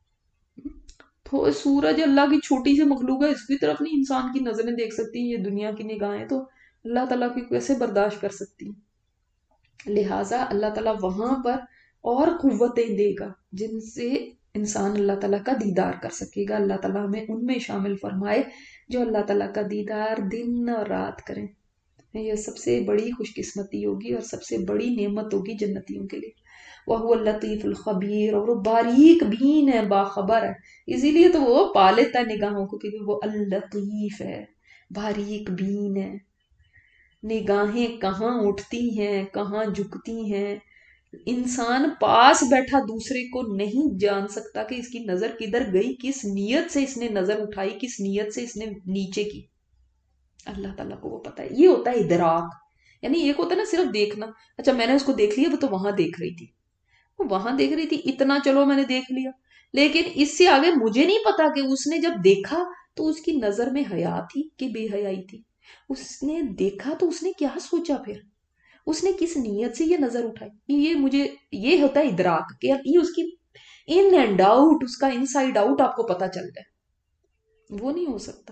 تو سورج اللہ کی چھوٹی سی مخلوق ہے، اس کی طرف نہیں انسان کی نظریں دیکھ سکتی. یہ دنیا کی نگاہیں تو اللہ تعالیٰ کی کیسے برداشت کر سکتی. لہٰذا اللہ تعالیٰ وہاں پر اور قوتیں دے گا جن سے انسان اللہ تعالیٰ کا دیدار کر سکے گا. اللہ تعالیٰ ہمیں ان میں شامل فرمائے جو اللہ تعالیٰ کا دیدار دن اور رات کریں. یہ سب سے بڑی خوش قسمتی ہوگی اور سب سے بڑی نعمت ہوگی جنتیوں کے لیے. وَهُوَ اللطیف الخبیر، اور وہ باریک بین ہے، باخبر ہے. اسی لیے تو وہ پا لیتا ہے نگاہوں کو، کیونکہ وہ اللطیف ہے، باریک بین ہے. نگاہیں کہاں اٹھتی ہیں کہاں جھکتی ہیں، انسان پاس بیٹھا دوسرے کو نہیں جان سکتا کہ اس کی نظر کدھر گئی، کس نیت سے اس نے نظر اٹھائی، کس نیت سے اس نے نیچے کی. اللہ تعالیٰ کو وہ پتا ہے. یہ ہوتا ہے ادراک. یعنی ایک ہوتا ہے نا صرف دیکھنا، اچھا میں نے اس کو دیکھ لیا، وہ تو وہاں دیکھ رہی تھی، وہ وہاں دیکھ رہی تھی، اتنا چلو میں نے دیکھ لیا. لیکن اس سے آگے مجھے نہیں پتا کہ اس نے جب دیکھا تو اس کی نظر میں حیا تھی کہ بے حیائی تھی. اس نے دیکھا تو اس نے کیا سوچا، پھر اس نے کس نیت سے یہ نظر اٹھائی. یہ مجھے یہ ہوتا ہے ادراک کہ یہ اس کی ان اینڈ آؤٹ، اس کا ان سائڈ آؤٹ آپ کو پتا چل جائے. وہ نہیں ہو سکتا.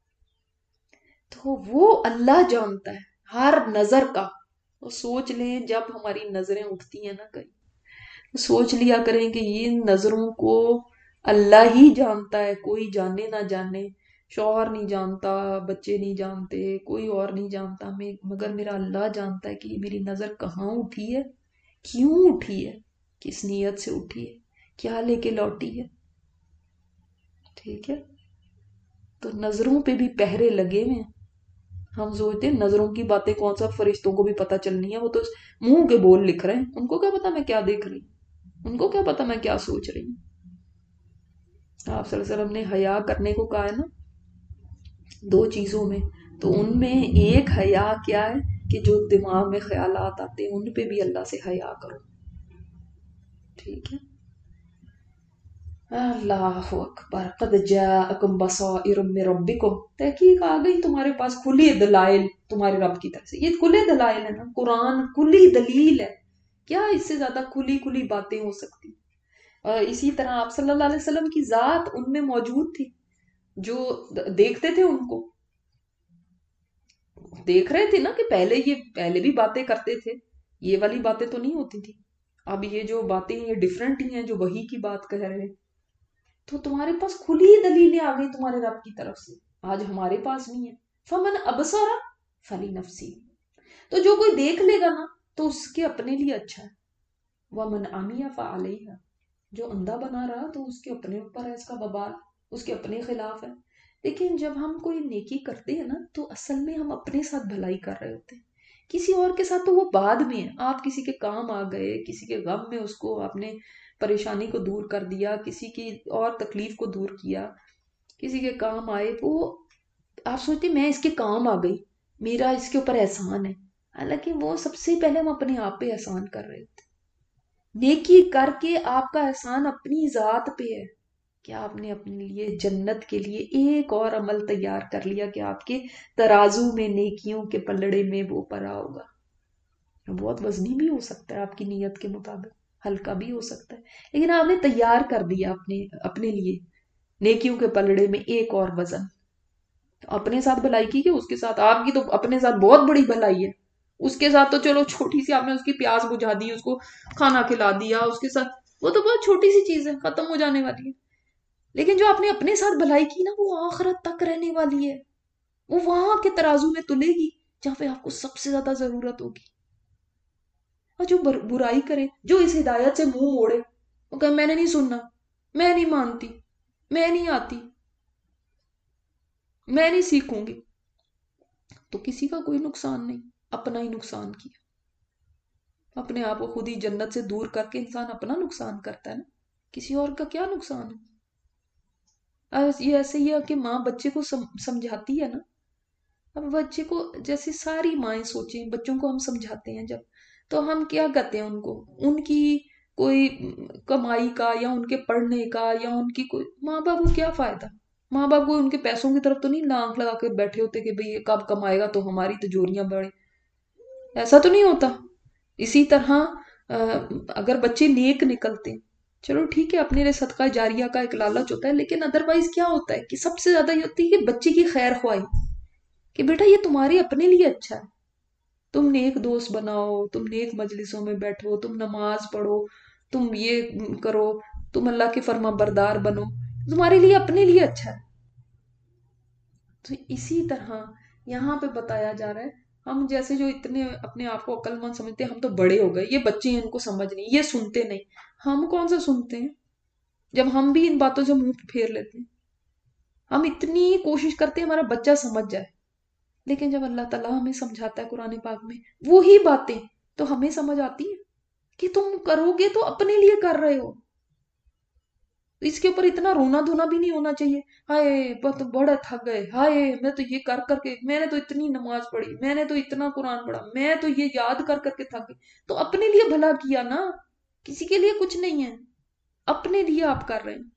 تو وہ اللہ جانتا ہے ہر نظر کا. وہ سوچ لیں جب ہماری نظریں اٹھتی ہیں نا کہیں، سوچ لیا کریں کہ ان نظروں کو اللہ ہی جانتا ہے، کوئی جانے نہ جانے. شوہر نہیں جانتا، بچے نہیں جانتے، کوئی اور نہیں جانتا، مگر میرا اللہ جانتا ہے کہ یہ میری نظر کہاں اٹھی ہے، کیوں اٹھی ہے، کس نیت سے اٹھی ہے، کیا لے کے لوٹی ہے. ٹھیک ہے. تو نظروں پہ بھی پہرے لگے ہوئے ہیں. ہم سوچتے ہیں نظروں کی باتیں کون سا فرشتوں کو بھی پتہ چلنی ہے، وہ تو منہ کے بول لکھ رہے ہیں، ان کو کیا پتا میں کیا دیکھ رہی ہوں، ان کو کیا پتا میں کیا سوچ رہی ہوں. آپ صلی اللہ علیہ وسلم نے حیا کرنے کو کہا ہے نا دو چیزوں میں، تو ان میں ایک حیا کیا ہے کہ جو دماغ میں خیالات آتے ہیں ان پہ بھی اللہ سے حیا کرو. ٹھیک ہے. اللہ اکبر. قد جاءکم بصائر من ربکم، تحقیق آ گئی تمہارے پاس کھلی دلائل تمہارے رب کی طرف سے. یہ کھلے دلائل ہے نا، قرآن کھلی دلیل ہے. کیا اس سے زیادہ کھلی کھلی باتیں ہو سکتی. اور اسی طرح آپ صلی اللہ علیہ وسلم کی ذات ان میں موجود تھی، جو دیکھتے تھے ان کو، دیکھ رہے تھے نا کہ پہلے یہ پہلے بھی باتیں کرتے تھے، یہ والی باتیں تو نہیں ہوتی تھی. اب یہ جو باتیں یہ ڈیفرنٹ ہی ہیں جو وحی کی بات کہہ رہے ہیں. تو تمہارے پاس کھلی دلیلیں آ گئی تمہارے رب کی طرف سے، آج ہمارے پاس نہیں ہے. فمن ابصر فلنفسی، تو جو کوئی دیکھ لے گا نا تو اس کے اپنے لیے اچھا ہے. ومن عمی فعلیہا، جو اندھا بنا رہا تو اس کے اپنے اوپر ہے اس کا وبال، اس کے اپنے خلاف ہے. لیکن جب ہم کوئی نیکی کرتے ہیں نا تو اصل میں ہم اپنے ساتھ بھلائی کر رہے ہوتے ہیں، کسی اور کے ساتھ تو وہ بعد میں ہے. آپ کسی کے کام آ گئے، کسی کے غم میں اس کو آپ نے پریشانی کو دور کر دیا، کسی کی اور تکلیف کو دور کیا، کسی کے کام آئے، وہ آپ سوچتے میں اس کے کام آ گئی، میرا اس کے اوپر احسان ہے، حالانکہ وہ سب سے پہلے ہم اپنے آپ پہ احسان کر رہے ہوتے۔ نیکی کر کے آپ کا احسان اپنی ذات پہ ہے کہ آپ نے اپنے لیے جنت کے لیے ایک اور عمل تیار کر لیا کہ آپ کے ترازو میں نیکیوں کے پلڑے میں وہ پڑا ہوگا، بہت وزنی بھی ہو سکتا ہے آپ کی نیت کے مطابق، ہلکا بھی ہو سکتا ہے، لیکن آپ نے تیار کر دیا اپنے اپنے لیے نیکیوں کے پلڑے میں ایک اور وزن۔ اپنے ساتھ بھلائی کی کہ اس کے ساتھ، آپ کی تو اپنے ساتھ بہت بڑی بھلائی ہے، اس کے ساتھ تو چلو چھوٹی سی، آپ نے اس کی پیاس بجھا دی، اس کو کھانا کھلا دیا، اس کے ساتھ وہ تو بہت چھوٹی سی چیز ہے، ختم ہو جانے والی ہے، لیکن جو آپ نے اپنے ساتھ بھلائی کی نا وہ آخرت تک رہنے والی ہے، وہ وہاں کے ترازو میں تلے گی جہاں پہ آپ کو سب سے زیادہ ضرورت ہوگی۔ اور جو برائی کرے، جو اس ہدایت سے منہ موڑے، وہ کہ میں نے نہیں سننا، میں نہیں مانتی، میں نہیں آتی، میں نہیں سیکھوں گی، تو کسی کا کوئی نقصان نہیں، اپنا ہی نقصان کیا، اپنے آپ کو خود ہی جنت سے دور کر کے انسان اپنا نقصان کرتا ہے نا، کسی اور کا کیا نقصان ہے؟ یہ ایسے ہی ہے کہ ماں بچے کو سمجھاتی ہے نا، اب بچے کو، جیسے ساری مائیں سوچیں، بچوں کو ہم سمجھاتے ہیں جب، تو ہم کیا کہتے ہیں ان کو، ان کی کوئی کمائی کا یا ان کے پڑھنے کا یا ان کی کوئی، ماں باپ کو کیا فائدہ؟ ماں باپ کو ان کے پیسوں کی طرف تو نہیں ناک لگا کے بیٹھے ہوتے کہ بھئی یہ کب کمائے گا تو ہماری تجوریاں بڑھیں، ایسا تو نہیں ہوتا۔ اسی طرح اگر بچے نیک نکلتے ہیں، چلو ٹھیک ہے، اپنے لیے صدقہ جاریہ کا ایک لالچ ہوتا ہے، لیکن ادروائز کیا ہوتا ہے کہ سب سے زیادہ یہ ہوتی ہے کہ بچے کی خیر خواہی، کہ بیٹا یہ تمہارے اپنے لیے اچھا ہے، تم نیک دوست بناؤ، تم نیک مجلسوں میں بیٹھو، تم نماز پڑھو، تم یہ کرو، تم اللہ کے فرما بردار بنو، تمہارے لیے اپنے لیے اچھا ہے۔ تو اسی طرح یہاں پہ بتایا جا رہا ہے، ہم جیسے جو اتنے اپنے آپ کو عقل مند سمجھتے ہیں، ہم تو بڑے ہو گئے، یہ بچے ہیں ان کو سمجھ نہیں، یہ سنتے نہیں، ہم کون سا سنتے ہیں جب ہم بھی ان باتوں سے منہ پھیر لیتے ہیں، ہم اتنی کوشش کرتے ہیں ہمارا بچہ سمجھ جائے، لیکن جب اللہ تعالیٰ ہمیں سمجھاتا ہے قرآن پاک میں وہی باتیں، تو ہمیں سمجھ آتی ہے کہ تم کرو گے تو اپنے لیے کر رہے ہو، اس کے اوپر اتنا رونا دھونا بھی نہیں ہونا چاہیے، ہائے بہت بڑا تھک گئے، ہائے میں تو یہ کر کر کے، میں نے تو اتنی نماز پڑھی، میں نے تو اتنا قرآن پڑھا، میں تو یہ یاد کر کر کے تھک گئی، تو اپنے لیے بھلا کیا نا، کسی کے لیے کچھ نہیں ہے، اپنے لیے آپ کر رہے ہیں۔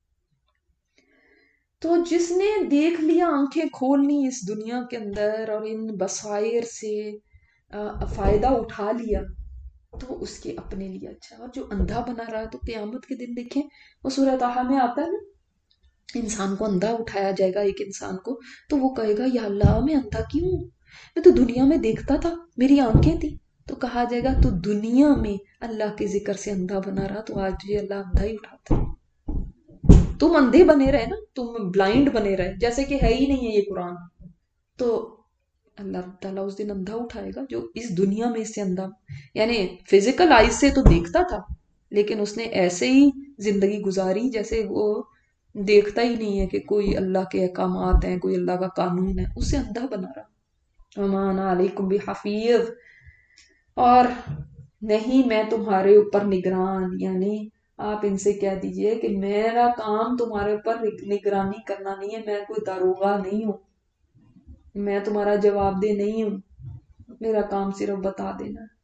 تو جس نے دیکھ لیا، آنکھیں کھولنی اس دنیا کے اندر اور ان بصائر سے فائدہ اٹھا لیا، تو اس کے اپنے لیے اچھا، اور جو اندھا بنا رہا ہے تو قیامت کے دن دیکھیں، وہ سورہ طٰہٰ میں آتا ہے نا، انسان کو اندھا اٹھایا جائے گا، ایک انسان کو، تو وہ کہے گا یا اللہ میں اندھا کیوں ہوں، میں تو دنیا میں دیکھتا تھا، میری آنکھیں تھی، تو کہا جائے گا تو دنیا میں اللہ کے ذکر سے اندھا بنا رہا، تو آج تجھے اللہ اندھا ہی اٹھاتا ہے، تم اندھے بنے رہے نا، تم بلائنڈ بنے رہے جیسے کہ ہے ہی نہیں ہے یہ قرآن، تو اللہ تعالیٰ اس دن اندھا اٹھائے گا جو اس دنیا میں اس سے اندھا، یعنی فزیکل آئیز سے تو دیکھتا تھا، لیکن اس نے ایسے ہی زندگی گزاری جیسے وہ دیکھتا ہی نہیں ہے کہ کوئی اللہ کے احکامات ہیں، کوئی اللہ کا قانون ہے، اس سے اندھا بنا رہا۔ وَمَا أَنَا عَلَيْكُمْ بِحَفِيظٍ، اور نہیں میں تمہارے اوپر نگران، یعنی آپ ان سے کہہ دیجئے کہ میرا کام تمہارے اوپر نگرانی کرنا نہیں ہے، میں کوئی داروغہ نہیں ہوں، میں تمہارا جواب دہ نہیں ہوں، میرا کام صرف بتا دینا ہے۔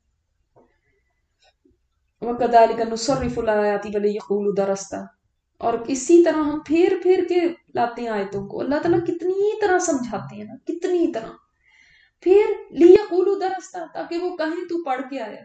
وَكَذَلِكَ نُصَرِّفُ الْآيَاتِ وَلِيَقُولُوا دَرَسْتَ، اور اسی طرح ہم پھر پھر کے لاتے ہیں آیتوں کو، اللہ تعالیٰ کتنی طرح سمجھاتے ہیں نا، کتنی طرح، پھر لِيَقُولُوا دَرَسْتَ، تاکہ وہ کہیں تو پڑھ کے آیا۔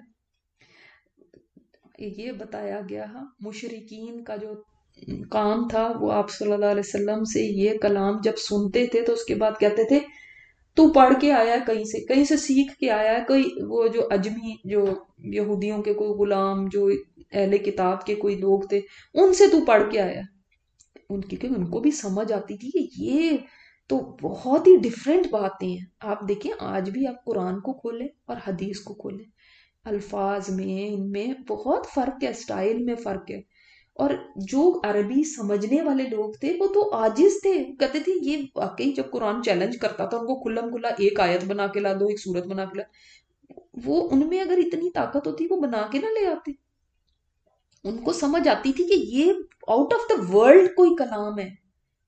یہ بتایا گیا مشرکین کا جو کام تھا، وہ آپ صلی اللہ علیہ وسلم سے یہ کلام جب سنتے تھے تو اس کے بعد کہتے تھے تو پڑھ کے آیا ہے، کہیں سے کہیں سے سیکھ کے آیا ہے، کوئی وہ جو اجمی، جو یہودیوں کے کوئی غلام، جو اہل کتاب کے کوئی لوگ تھے، ان سے تو پڑھ کے آیا، ان کی کہ ان کو بھی سمجھ آتی تھی کہ یہ تو بہت ہی ڈیفرنٹ باتیں ہیں۔ آپ دیکھیں آج بھی آپ قرآن کو کھولیں اور حدیث کو کھولیں، الفاظ میں ان میں بہت فرق ہے، سٹائل میں فرق ہے، اور جو عربی سمجھنے والے لوگ تھے وہ تو عاجز تھے، کہتے تھے یہ واقعی، جب قرآن چیلنج کرتا تھا ان کو کھلم کھلا ایک آیت بنا کے لا دو، ایک سورت بنا کے لا، وہ ان میں اگر اتنی طاقت ہوتی وہ بنا کے نہ لے آتے، ان کو سمجھ آتی تھی کہ یہ آؤٹ آف دا ورلڈ کوئی کلام ہے،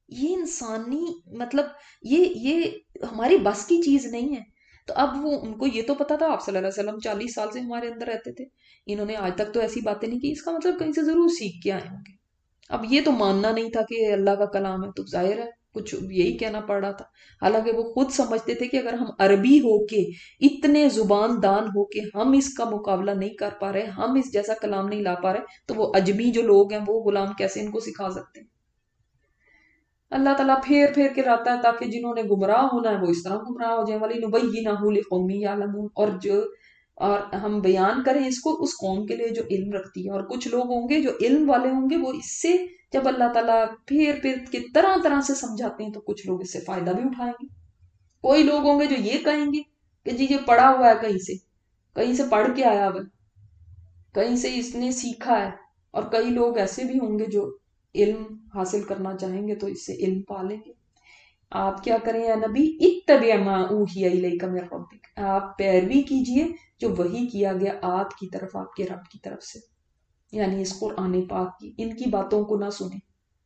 یہ انسانی مطلب یہ یہ ہماری بس کی چیز نہیں ہے. تو اب وہ ان کو یہ تو پتا تھا آپ صلی اللہ علیہ وسلم چالیس سال سے ہمارے اندر رہتے تھے، انہوں نے آج تک تو ایسی باتیں نہیں کی، اس کا مطلب کہیں سے ضرور سیکھ کے آئے ہوں گے. اب یہ تو ماننا نہیں تھا کہ اللہ کا کلام ہے، تو ظاہر ہے کچھ یہی کہنا پڑ رہا تھا. حالانکہ وہ خود سمجھتے تھے کہ اگر ہم عربی ہو کے، اتنے زبان دان ہو کے ہم اس کا مقابلہ نہیں کر پا رہے، ہم اس جیسا کلام نہیں لا پا رہے، تو وہ اجمی جو لوگ ہیں وہ غلام کیسے ان کو سکھا سکتے ہیں. اللہ تعالیٰ پھیر پھیر کے لاتا ہے تاکہ جنہوں نے گمراہ ہونا ہے وہ اس طرح گمراہ ہو جائیں. ولی نبینہ لقوم یعلمون، اور جو اور ہم بیان کریں اس کو اس قوم کے لیے جو علم رکھتی ہے. اور کچھ لوگ ہوں گے جو علم والے ہوں گے، وہ اس سے جب اللہ تعالیٰ پھیر پھیر کے طرح طرح سے سمجھاتے ہیں تو کچھ لوگ اس سے فائدہ بھی اٹھائیں گے. کوئی لوگ ہوں گے جو یہ کہیں گے کہ جی یہ پڑھا ہوا ہے، کہیں سے کہیں سے پڑھ کے آیا ہوا ہے، کہیں سے اس نے سیکھا ہے. اور کئی لوگ ایسے بھی ہوں گے جو علم حاصل کرنا چاہیں گے تو اس سے علم پالیں گے. آپ کیا کریں اے نبی، اتبع ما اوحی الیک من ربک، آپ پیروی کیجئے جو وحی کیا گیا آپ کی طرف آپ کے رب کی طرف سے، یعنی اس قرآن پاک کی، ان کی باتوں کو نہ سنیں.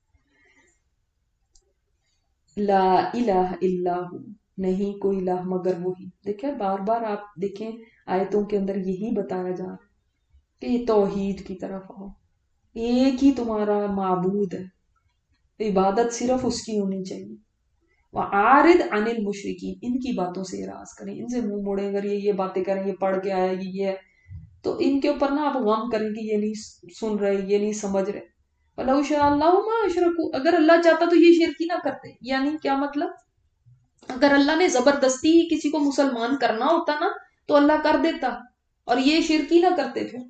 لا الہ الا ہو، نہیں کوئی الہ مگر وہی. دیکھیں بار بار آپ دیکھیں آیتوں کے اندر یہی بتایا جا رہا ہے کہ یہ توحید کی طرف آؤ، ایک ہی تمہارا معبود ہے، عبادت صرف اس کی ہونی چاہیے. وَعَارِضْ عَنِ الْمُشْرِكِينَ، ان کی باتوں سے اعراض کریں، ان سے منہ موڑیں. اگر یہ یہ باتیں کریں، یہ پڑھ کے آیا، یہ یہ ہے، تو ان کے اوپر نا آپ غم کریں کہ یہ نہیں سن رہے، یہ نہیں سمجھ رہے. وَلَوْ شَاءَ اللَّهُ مَا أَشْرَكُوا، اگر اللہ چاہتا تو یہ شرک ہی نہ کرتے. یعنی کیا مطلب؟ اگر اللہ نے زبردستی ہی کسی کو مسلمان کرنا ہوتا نا تو اللہ کر دیتا اور یہ شرک ہی نہ کرتے پھر.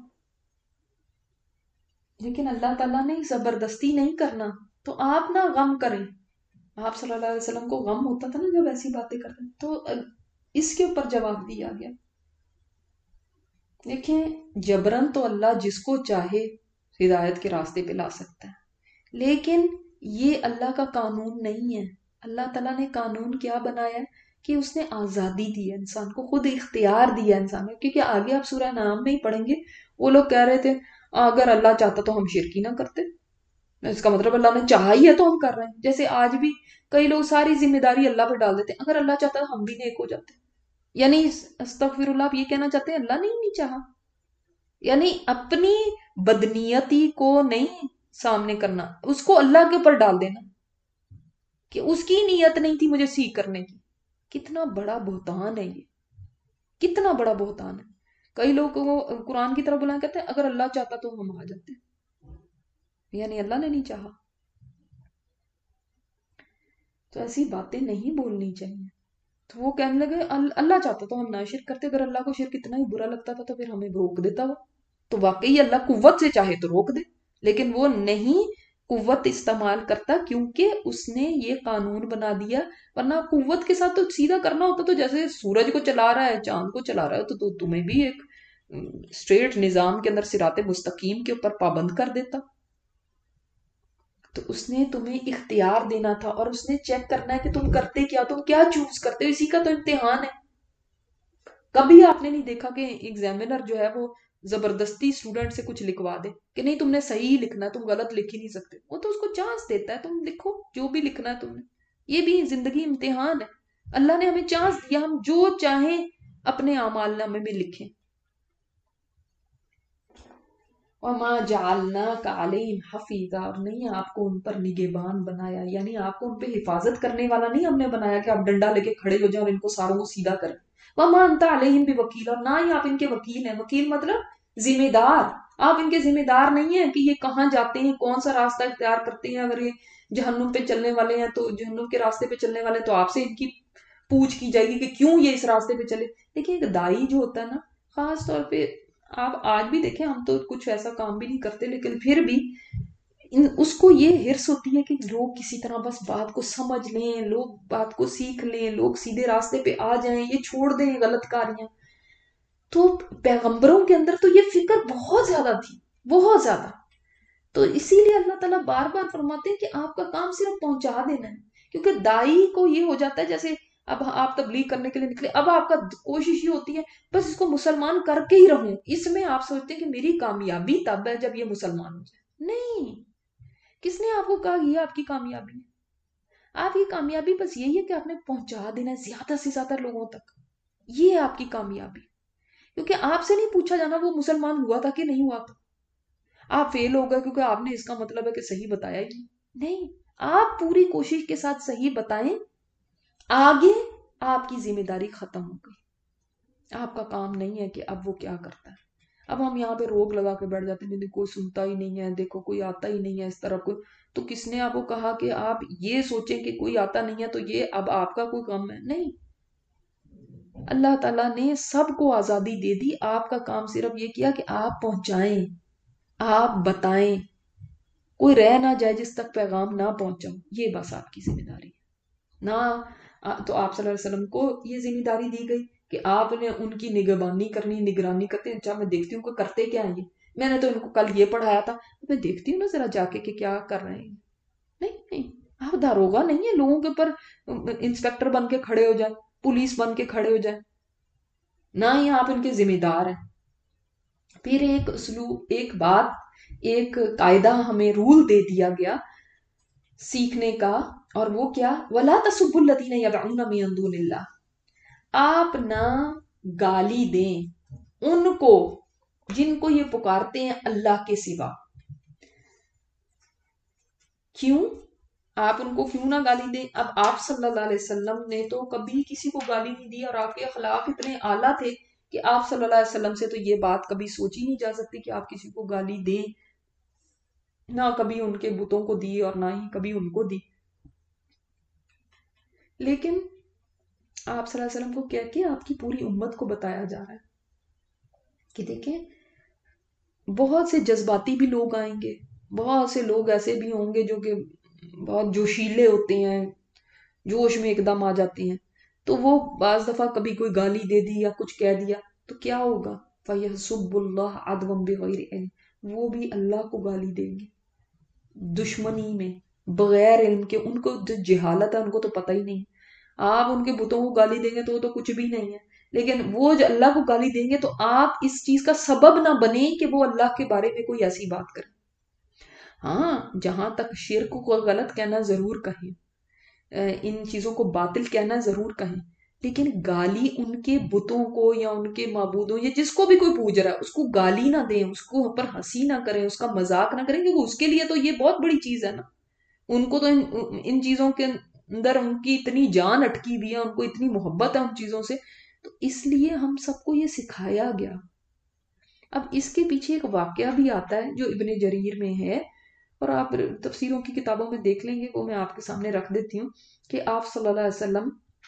لیکن اللہ تعالیٰ نے زبردستی نہیں کرنا، تو آپ نہ غم کریں. آپ صلی اللہ علیہ وسلم کو غم ہوتا تھا نا جب ایسی باتیں کرتے، تو اس کے اوپر جواب دیا گیا. دیکھیں جبرن تو اللہ جس کو چاہے ہدایت کے راستے پہ لا سکتا ہے، لیکن یہ اللہ کا قانون نہیں ہے. اللہ تعالیٰ نے قانون کیا بنایا ہے کہ اس نے آزادی دی ہے انسان کو، خود اختیار دیا انسان کو. کیونکہ آگے آپ سورہ نام میں ہی پڑھیں گے، وہ لوگ کہہ رہے تھے اگر اللہ چاہتا تو ہم شرک ہی نہ کرتے، اس کا مطلب اللہ نے چاہا ہی ہے تو ہم کر رہے ہیں. جیسے آج بھی کئی لوگ ساری ذمہ داری اللہ پہ ڈال دیتے ہیں، اگر اللہ چاہتا ہے ہم بھی نیک ہو جاتے. یعنی استغفر اللہ، آپ یہ کہنا چاہتے ہیں اللہ نے ہی نہیں چاہا؟ یعنی اپنی بدنیتی کو نہیں سامنے کرنا، اس کو اللہ کے اوپر ڈال دینا کہ اس کی نیت نہیں تھی مجھے سیکھ کرنے کی. کتنا بڑا بہتان ہے یہ، کتنا بڑا بہتان ہے. کئی لوگ کو قرآن کی طرف بلائیں کہتے ہیں اگر اللہ چاہتا تو ہم آ جاتے، یعنی اللہ نے نہیں چاہا. تو ایسی باتیں نہیں بولنی چاہیے. تو وہ کہنے لگے اللہ چاہتا تو ہم نہ شرک کرتے، اگر اللہ کو شرک اتنا ہی برا لگتا تھا تو پھر ہمیں روک دیتا وہ. تو واقعی اللہ قوت سے چاہے تو روک دے، لیکن وہ نہیں قوت استعمال کرتا کیونکہ اس نے یہ قانون بنا دیا. ورنہ قوت کے ساتھ تو سیدھا کرنا ہوتا تو جیسے سورج کو چلا رہا ہے، چاند کو چلا رہا ہے، تو, تو تمہیں بھی ایک اسٹریٹ نظام کے اندر صراط مستقیم کے اوپر پابند کر دیتا. تو اس نے تمہیں اختیار دینا تھا اور اس نے چیک کرنا ہے کہ تم کرتے کیا، تم کیا چوز کرتے ہو، اسی کا تو امتحان ہے. کبھی آپ نے نہیں دیکھا کہ ایگزامینر جو ہے وہ زبردستی اسٹوڈنٹ سے کچھ لکھوا دے کہ نہیں تم نے صحیح لکھنا ہے، تم غلط لکھ ہی نہیں سکتے. وہ تو اس کو چانس دیتا ہے، تم لکھو جو بھی لکھنا ہے تم نے. یہ بھی زندگی امتحان ہے. اللہ نے ہمیں چانس دیا، ہم جو چاہیں اپنے اعمال نامے میں لکھیں. وَمَا جَعَلْنَاكَ عَلَيْهِمْ حَفِيظًا، اور نہیں آپ کو ان پر نگہبان بنایا، یعنی آپ کو ان پہ حفاظت کرنے والا نہیں ہم نے بنایا کہ آپ ڈنڈا لے کے کھڑے ہو جائیں اور ان کو ساروں کو سیدھا کریں. وَمَا أَنْتَ عَلَيْهِمْ بِوَكِيلٍ، اور نہ ہی آپ ان کے وکیل ہیں. وکیل مطلب ذمہ دار. آپ ان کے ذمہ دار نہیں ہیں کہ یہ کہاں جاتے ہیں، کون سا راستہ اختیار کرتے ہیں. اگر یہ جہنم پہ چلنے والے ہیں تو جہنم کے راستے پہ چلنے والے تو آپ سے ان کی پوچھ کی جائے گی کہ کیوں یہ اس راستے پہ چلے. دیکھیں ایک دائی جو ہوتا ہے نا، خاص طور پہ آپ آج بھی دیکھیں، ہم تو کچھ ایسا کام بھی نہیں کرتے لیکن پھر بھی ان اس کو یہ ہرس ہوتی ہے کہ لوگ کسی طرح بس بات کو سمجھ لیں، لوگ بات کو سیکھ لیں، لوگ سیدھے راستے پہ آ جائیں، یہ چھوڑ دیں غلط کاریاں. تو پیغمبروں کے اندر تو یہ فکر بہت زیادہ تھی، بہت زیادہ. تو اسی لیے اللہ تعالیٰ بار بار فرماتے ہیں کہ آپ کا کام صرف پہنچا دینا ہے. کیونکہ دائی کو یہ ہو جاتا ہے جیسے اب آپ تبلیغ کرنے کے لیے نکلے، اب آپ کا کوشش یہ ہوتی ہے بس اس کو مسلمان کر کے ہی رہوں. اس میں آپ سوچتے ہیں کہ میری کامیابی تب ہے جب یہ مسلمان ہو جائے. نہیں، کس نے آپ کو کہا یہ آپ کی کامیابی ہے؟ آپ کی کامیابی بس یہی ہے کہ آپ نے پہنچا دینا ہے زیادہ سے زیادہ لوگوں تک، یہ ہے آپ کی کامیابی. کیونکہ آپ سے نہیں پوچھا جانا وہ مسلمان ہوا تھا کہ نہیں ہوا تھا، آپ فیل ہو گئے کیونکہ آپ نے اس کا مطلب ہے کہ صحیح بتایا ہی نہیں. نہیں، آپ پوری کوشش کے ساتھ صحیح بتائیں، آگے آپ کی ذمہ داری ختم ہو گئی. آپ کا کام نہیں ہے کہ اب وہ کیا کرتا ہے. اب ہم یہاں پہ روک لگا کے بیٹھ جاتے ہیں، نہیں کوئی سنتا ہی نہیں ہے، دیکھو کوئی آتا ہی نہیں ہے اس طرح کوئی. تو کس نے آپ کو کہا کہ آپ یہ سوچیں کہ کوئی آتا نہیں ہے تو یہ اب آپ کا کوئی کام ہے؟ نہیں، اللہ تعالیٰ نے سب کو آزادی دے دی، آپ کا کام صرف یہ کیا کہ آپ پہنچائیں، آپ بتائیں، کوئی رہ نہ جائے جس تک پیغام نہ پہنچاؤ، یہ بس آپ کی ذمہ داری ہے. نہ تو آپ صلی اللہ علیہ وسلم کو یہ ذمہ داری دی گئی کہ آپ نے ان کی نگہبانی کرنی، نگرانی کرتے ہیں. اچھا میں دیکھتی ہوں کہ کرتے کیا ہیں یہ، میں نے تو ان کو کل یہ پڑھایا تھا، میں دیکھتی ہوں نا ذرا جا کے کہ کیا کر رہے ہیں. نہیں نہیں، آپ داروغہ نہیں ہے لوگوں کے اوپر انسپیکٹر بن کے کھڑے ہو جائیں، پولیس بن کے کھڑے ہو جائیں، نہ ہی آپ ان کے ذمہ دار ہیں. پھر ایک اسلوب، ایک بات، ایک قاعدہ ہمیں رول دے دیا گیا سیکھنے کا، اور وہ کیا؟ وَلَا تَسُبُّوا الَّذِينَ يَدْعُونَ مِن دُونِ اللَّهِ، آپ نہ گالی دیں ان کو جن کو یہ پکارتے ہیں اللہ کے سوا. کیوں؟ آپ ان کو کیوں نہ گالی دیں؟ اب آپ صلی اللہ علیہ وسلم نے تو کبھی کسی کو گالی نہیں دی، اور آپ کے اخلاق اتنے اعلیٰ تھے کہ آپ صلی اللہ علیہ وسلم سے تو یہ بات کبھی سوچی نہیں جا سکتی کہ آپ کسی کو گالی دیں. نہ کبھی ان کے بتوں کو دی اور نہ ہی کبھی ان کو دی. لیکن آپ صلی اللہ علیہ وسلم کو کیا کہ آپ کی پوری امت کو بتایا جا رہا ہے کہ دیکھیں بہت سے جذباتی بھی لوگ آئیں گے، بہت سے لوگ ایسے بھی ہوں گے جو کہ بہت جوشیلے ہوتے ہیں، جوش میں ایک دم آ جاتے ہیں. تو وہ بعض دفعہ کبھی کوئی گالی دے دی یا کچھ کہہ دیا تو کیا ہوگا؟ فَيَحْسُبُّ اللَّهَ عَدْوًا بِغَيْرِ عِلْمٍ، وہ بھی اللہ کو گالی دیں گے دشمنی میں، بغیر علم کے. ان کو جو جہالت ہے ان کو تو پتہ ہی نہیں. آپ ان کے بتوں کو گالی دیں گے تو وہ تو کچھ بھی نہیں ہے، لیکن وہ جو اللہ کو گالی دیں گے تو آپ اس چیز کا سبب نہ بنیں کہ وہ اللہ کے بارے میں کوئی ایسی بات کرے. ہاں، جہاں تک شرک کو غلط کہنا ضرور کہیں، ان چیزوں کو باطل کہنا ضرور کہیں، لیکن گالی ان کے بتوں کو یا ان کے معبودوں یا جس کو بھی کوئی پوج رہا ہے اس کو گالی نہ دیں، اس کو پر ہنسی نہ کریں، اس کا مذاق نہ کریں، کیونکہ اس کے لیے تو یہ بہت بڑی چیز ہے نا. ان کو تو ان, ان چیزوں کے اندر ان کی اتنی جان اٹکی ہوئی ہے، ان کو اتنی محبت ہے ان چیزوں سے، تو اس لیے ہم سب کو یہ سکھایا گیا. اب اس کے پیچھے ایک واقعہ بھی آتا ہے جو ابن جریر میں ہے، اور آپ تفسیروں کی کتابوں میں دیکھ لیں گے، وہ میں آپ کے سامنے رکھ دیتی ہوں کہ آپ صلی اللہ علیہ وسلم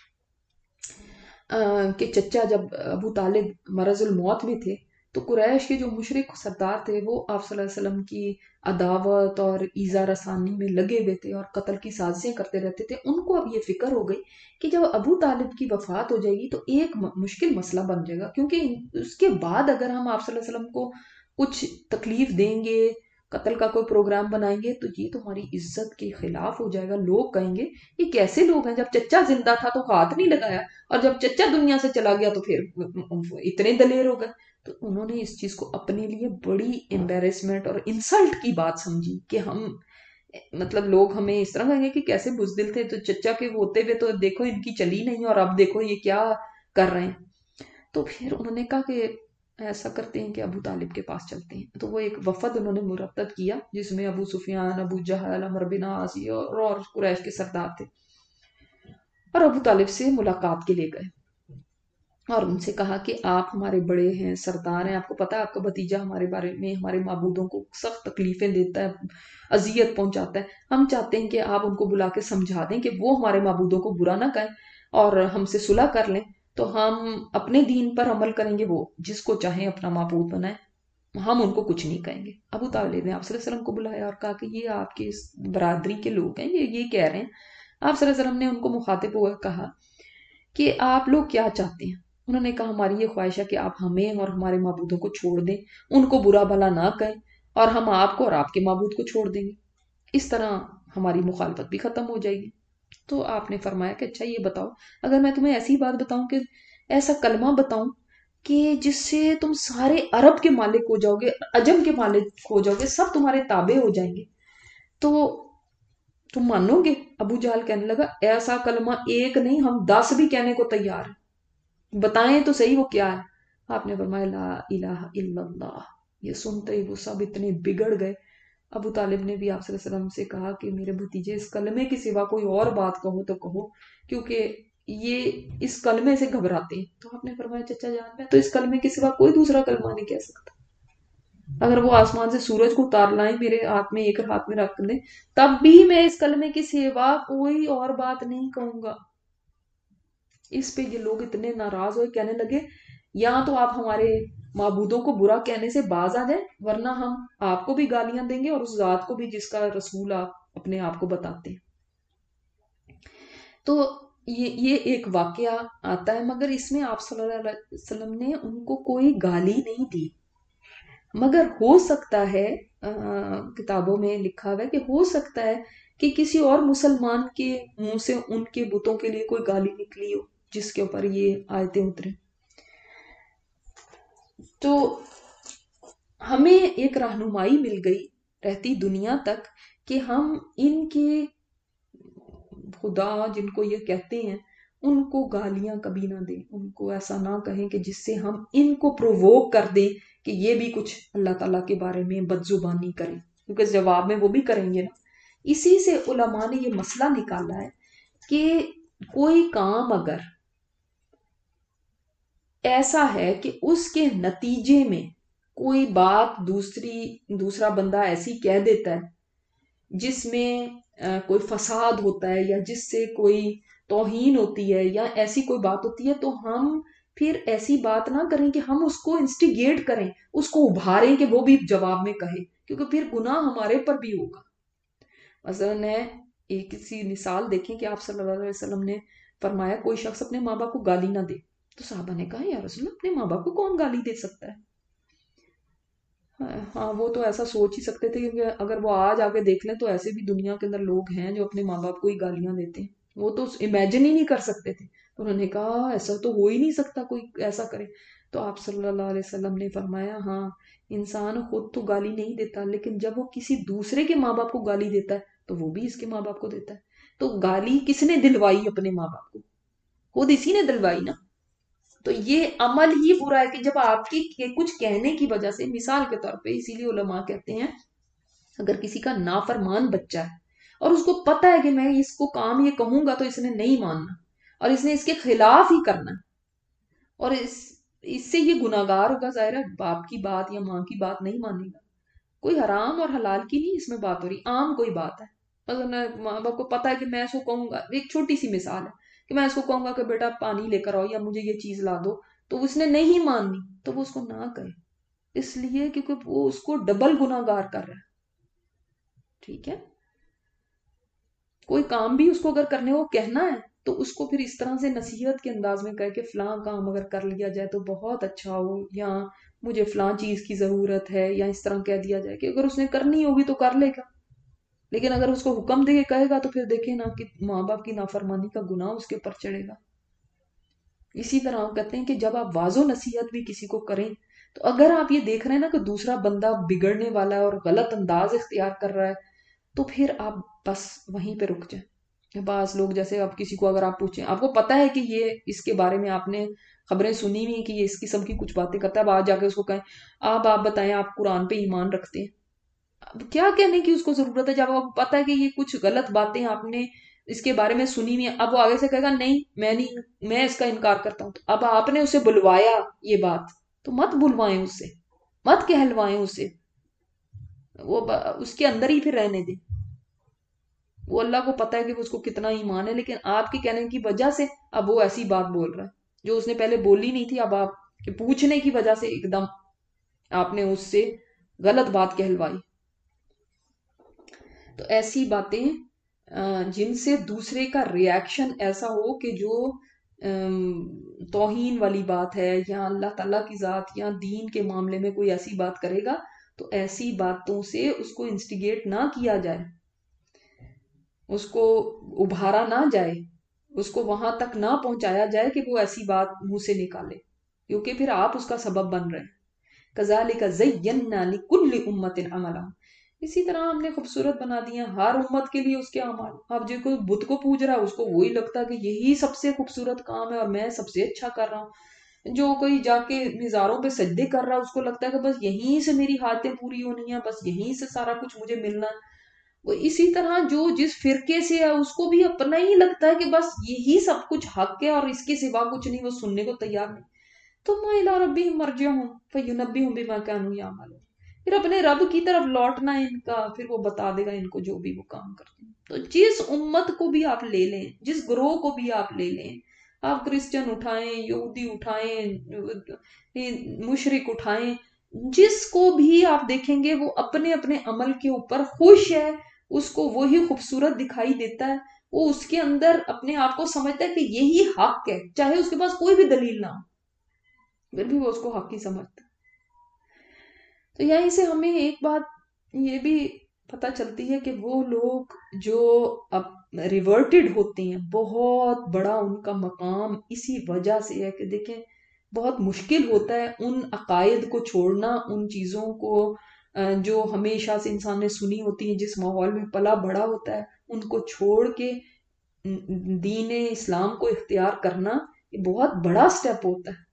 کے چچا جب ابو طالب مرض الموت میں تھے تو قریش کے جو مشرک سردار تھے وہ آپ صلی اللہ علیہ وسلم کی عداوت اور ایذا رسانی میں لگے ہوئے تھے اور قتل کی سازشیں کرتے رہتے تھے. ان کو اب یہ فکر ہو گئی کہ جب ابو طالب کی وفات ہو جائے گی تو ایک مشکل مسئلہ بن جائے گا، کیونکہ اس کے بعد اگر ہم آپ صلی اللہ علیہ وسلم کو کچھ تکلیف دیں گے، قتل کا کوئی پروگرام بنائیں گے تو یہ تو ہماری عزت کے خلاف ہو جائے گا. لوگ کہیں گے یہ کیسے لوگ ہیں، جب چچا زندہ تھا تو ہاتھ نہیں لگایا اور جب چچا دنیا سے چلا گیا تو پھر اتنے دلیر ہو گئے. تو انہوں نے اس چیز کو اپنے لیے بڑی امبیرسمنٹ اور انسلٹ کی بات سمجھی کہ ہم مطلب لوگ ہمیں اس طرح کہیں گے کہ کیسے بزدل تھے، تو چچا کے ہوتے ہوئے تو دیکھو ان کی چلی نہیں اور اب دیکھو یہ کیا کر رہے ہیں. تو پھر انہوں نے کہا کہ ایسا کرتے ہیں کہ ابو طالب کے پاس چلتے ہیں. تو وہ ایک وفد انہوں نے مرتب کیا جس میں ابو سفیان، ابو جہل، عمرو بن عاص اور قریش کے سردار تھے، اور ابو طالب سے ملاقات کے لیے گئے اور ان سے کہا کہ آپ ہمارے بڑے ہیں، سردار ہیں، آپ کو پتا ہے آپ کا بھتیجا ہمارے بارے میں ہمارے معبودوں کو سخت تکلیفیں دیتا ہے، اذیت پہنچاتا ہے. ہم چاہتے ہیں کہ آپ ان کو بلا کے سمجھا دیں کہ وہ ہمارے معبودوں کو برا نہ کہیں اور ہم سے صلح کر لیں، تو ہم اپنے دین پر عمل کریں گے، وہ جس کو چاہیں اپنا معبود بنائیں، ہم ان کو کچھ نہیں کہیں گے. ابو طالب نے آپ صلی اللہ علیہ وسلم کو بلایا اور کہا کہ یہ آپ کے برادری کے لوگ ہیں، یہ یہ کہہ رہے ہیں. آپ صلی اللہ علیہ وسلم نے ان کو مخاطب ہوا کہا کہ آپ لوگ کیا چاہتے ہیں؟ انہوں نے کہا ہماری یہ خواہش ہے کہ آپ ہمیں اور ہمارے معبودوں کو چھوڑ دیں، ان کو برا بھلا نہ کہیں، اور ہم آپ کو اور آپ کے معبود کو چھوڑ دیں گے، اس طرح ہماری مخالفت بھی ختم ہو جائے گی. تو آپ نے فرمایا کہ اچھا یہ بتاؤ، اگر میں تمہیں ایسی بات بتاؤں کہ ایسا کلمہ بتاؤں کہ جس سے تم سارے عرب کے مالک ہو جاؤ گے، عجم کے مالک ہو جاؤ گے، سب تمہارے تابع ہو جائیں گے، تو तुम मानोगे? अबू जहल कहने लगा, ऐसा कलमा एक नहीं, हम दस भी कहने को तैयार हैं, बताएं तो सही वो क्या है। आपने फरमाया ला इलाहा इल्लल्लाह। ये सुनते ही वो सब इतने बिगड़ गए। अबू तालिब ने भी आप सल्लल्लाहु अलैहि वसल्लम से कहा कि मेरे भतीजे, इस कलमे के सिवा कोई और बात कहो तो कहो, क्योंकि ये इस कलमे से घबराते हैं। तो आपने फरमाया, चचा जान, मैं तो इस कलमे के सिवा कोई दूसरा कलमा नहीं कह सकता। अगर वो आसमान से सूरज को उतार लाएं, मेरे हाथ में, एक हाथ में रख दें, तब भी मैं इस कलमे के सिवा कोई और बात नहीं कहूंगा। इस पे ये लोग इतने नाराज हुए, कहने लगे, या तो आप हमारे माबूदों को बुरा कहने से बाज आ जाए, वरना हम आपको भी गालियां देंगे और उस जात को भी जिसका रसूल आप अपने आप को बताते हैं। तो ये ये एक वाकया आता है, मगर इसमें आप सल्लल्लाहु अलैहि वसल्लम ने उनको कोई गाली नहीं दी। मगर हो सकता है, अ, किताबों में लिखा हुआ है कि हो सकता है कि किसी और मुसलमान के मुंह से उनके बुतों के लिए कोई गाली निकली हो, जिसके ऊपर ये आयतें उतरे। तो हमें एक रहनुमाई मिल गई रहती दुनिया तक कि हम इनके खुदा जिनको ये कहते हैं उनको गालियां कभी ना दें, उनको ऐसा ना कहें कि जिससे हम इनको प्रोवोक कर दें कि ये भी कुछ अल्लाह ताला के बारे में बदजुबानी करें, क्योंकि जवाब में वो भी करेंगे ना। इसी से उलमा ने ये मसला निकाला है कि कोई काम अगर ऐसा है कि उसके नतीजे में कोई बात दूसरी दूसरा बंदा ऐसी कह देता है जिसमें अ, कोई फसाद होता है, या जिससे कोई तौहीन होती है, या ऐसी कोई बात होती है, तो हम फिर ऐसी बात ना करें कि हम उसको इंस्टिगेट करें, उसको उभारें कि वो भी जवाब में कहे, क्योंकि फिर गुनाह हमारे पर भी होगा। मसलन है, एक किसी मिसाल देखें कि आप सल्लल्लाहु अलैहि वसल्लम ने फरमाया, कोई शख्स अपने माँ बाप को गाली ना दे। तो साहबा ने कहा, या रसूल अपने माँ बाप को कौन गाली दे सकता है? हाँ हाँ, वो तो ऐसा सोच ही सकते थे, क्योंकि अगर वो आज आके देख लें तो ऐसे भी दुनिया के अंदर लोग हैं जो अपने माँ बाप को ही गालियां देते हैं। वो तो इमेजिन ही नहीं कर सकते थे। तो उन्होंने कहा, ऐसा तो हो ही नहीं सकता कोई ऐसा करे। तो आप सल्लल्लाहु अलैहि वसल्लम ने फरमाया, हाँ, इंसान खुद तो गाली नहीं देता, लेकिन जब वो किसी दूसरे के माँ बाप को गाली देता है तो वो भी इसके माँ बाप को देता है। तो गाली किसने दिलवाई अपने माँ बाप को? खुद इसी ने दिलवाई ना। तो ये अमल ही बुरा है कि जब आपकी के कुछ कहने की वजह से, मिसाल के तौर पे, इसीलिए उलमा कहते हैं, अगर किसी का नाफरमान बच्चा है और उसको पता है कि मैं इसको काम ये कहूंगा तो इसने नहीं मानना और इसने इसके खिलाफ ही करना है, और इस इससे ये गुनाहगार होगा, जाहिर है बाप की बात या माँ की बात नहीं मानेगा। कोई हराम और हलाल की नहीं इसमें बात हो रही, आम कोई बात है। मतलब माँ बाप को पता है कि मैं इसको कहूंगा, एक छोटी सी मिसाल है कि मैं इसको कहूंगा कि बेटा पानी लेकर आओ या मुझे ये चीज ला दो, तो उसने नहीं माननी, तो वो उसको ना कहे, इसलिए क्योंकि वो उसको डबल गुनाहगार कर रहा है। ठीक है, कोई काम भी उसको अगर करने को कहना है तो उसको फिर इस तरह से नसीहत के अंदाज में कहे कि फलां काम अगर कर लिया जाए तो बहुत अच्छा हो, या मुझे फलां चीज की जरूरत है, या इस तरह कह दिया जाए कि अगर उसने करनी होगी तो कर लेगा। लेकिन अगर उसको हुक्म दे के कहेगा तो फिर देखे ना कि माँ बाप की नाफरमानी का गुनाह उसके ऊपर चढ़ेगा। इसी तरह हम कहते हैं कि जब आप वाजो नसीहत भी किसी को करें, तो अगर आप ये देख रहे हैं ना कि दूसरा बंदा बिगड़ने वाला है और गलत अंदाज इख्तियार कर रहा है, तो फिर आप बस वहीं पे रुक जाए। बास लोग, जैसे आप किसी को अगर आप पूछें, आपको पता है कि ये इसके बारे में आपने खबरें सुनी हुई कि ये इस किस्म की कुछ बातें करता है, अब आज जाके उसको कहें, आप आप बताएं आप कुरान पे ईमान रखते हैं, अब क्या कहने की उसको जरूरत है, जब आपको पता है कि ये कुछ गलत बातें आपने इसके बारे में सुनी हुई है। अब वो आगे से कहेगा, नहीं मैं नहीं, मैं इसका इनकार करता हूं, तो अब आपने उसे बुलवाया ये बात, तो मत बुलवाएं उससे, मत कहलवाएं उससे, वो ब- उसके अंदर ही फिर रहने दें। वो अल्लाह को पता है कि वो उसको कितना ईमान है, लेकिन आपके कहने की वजह से अब वो ऐसी बात बोल रहा है जो उसने पहले बोली नहीं थी। अब आप के पूछने की वजह से एकदम आपने उससे गलत बात कहलवाई। तो ऐसी बातें अ, जिनसे दूसरे का रिएक्शन ऐसा हो कि जो अम, तौहीन वाली बात है, या अल्लाह ताला की जात या दीन के मामले में कोई ऐसी बात करेगा, तो ऐसी बातों से उसको इंस्टिगेट ना किया जाए, उसको उभारा ना जाए, उसको वहां तक ना पहुंचाया जाए कि वो ऐसी बात मुंह से निकाले, क्योंकि फिर आप उसका सबब बन रहे हैं। कजालिका ज़य्यन्ना लिकुल्लि उम्मतिन अमला, اسی طرح ہم نے خوبصورت بنا دیا ہر امت کے لیے اس کے اعمال. اب جو کوئی بت کو پوج رہا ہے اس کو وہی لگتا ہے کہ یہی سب سے خوبصورت کام ہے اور میں سب سے اچھا کر رہا ہوں. جو کوئی جا کے مزاروں پہ سجدے کر رہا ہے اس کو لگتا ہے کہ بس یہیں سے میری حاجتیں پوری ہونی ہیں, بس یہیں سے سارا کچھ مجھے ملنا ہے. وہ اسی طرح جو جس فرقے سے ہے اس کو بھی اپنا ہی لگتا ہے کہ بس یہی سب کچھ حق ہے اور اس کے سوا کچھ نہیں, وہ سننے کو تیار نہیں. تو میں الی ربہم مرجعہم فینبئہم بما کانوا یعملون, پھر اپنے رب کی طرف لوٹنا ہے ان کا, پھر وہ بتا دے گا ان کو جو بھی وہ کام کرتے ہیں. تو جس امت کو بھی آپ لے لیں, جس گروہ کو بھی آپ لے لیں, آپ کرسچن اٹھائیں, یہودی اٹھائیں, مشرک اٹھائیں, جس کو بھی آپ دیکھیں گے وہ اپنے اپنے عمل کے اوپر خوش ہے, اس کو وہی خوبصورت دکھائی دیتا ہے, وہ اس کے اندر اپنے آپ کو سمجھتا ہے کہ یہی حق ہے, چاہے اس کے پاس کوئی بھی دلیل نہ ہو, پھر بھی وہ اس کو حق ہی سمجھتا ہے. تو یہیں سے ہمیں ایک بات یہ بھی پتہ چلتی ہے کہ وہ لوگ جو اب ریورٹڈ ہوتے ہیں, بہت بڑا ان کا مقام اسی وجہ سے ہے کہ دیکھیں بہت مشکل ہوتا ہے ان عقائد کو چھوڑنا, ان چیزوں کو جو ہمیشہ سے انسان نے سنی ہوتی ہیں, جس ماحول میں پلا بڑا ہوتا ہے, ان کو چھوڑ کے دین اسلام کو اختیار کرنا یہ بہت بڑا سٹیپ ہوتا ہے.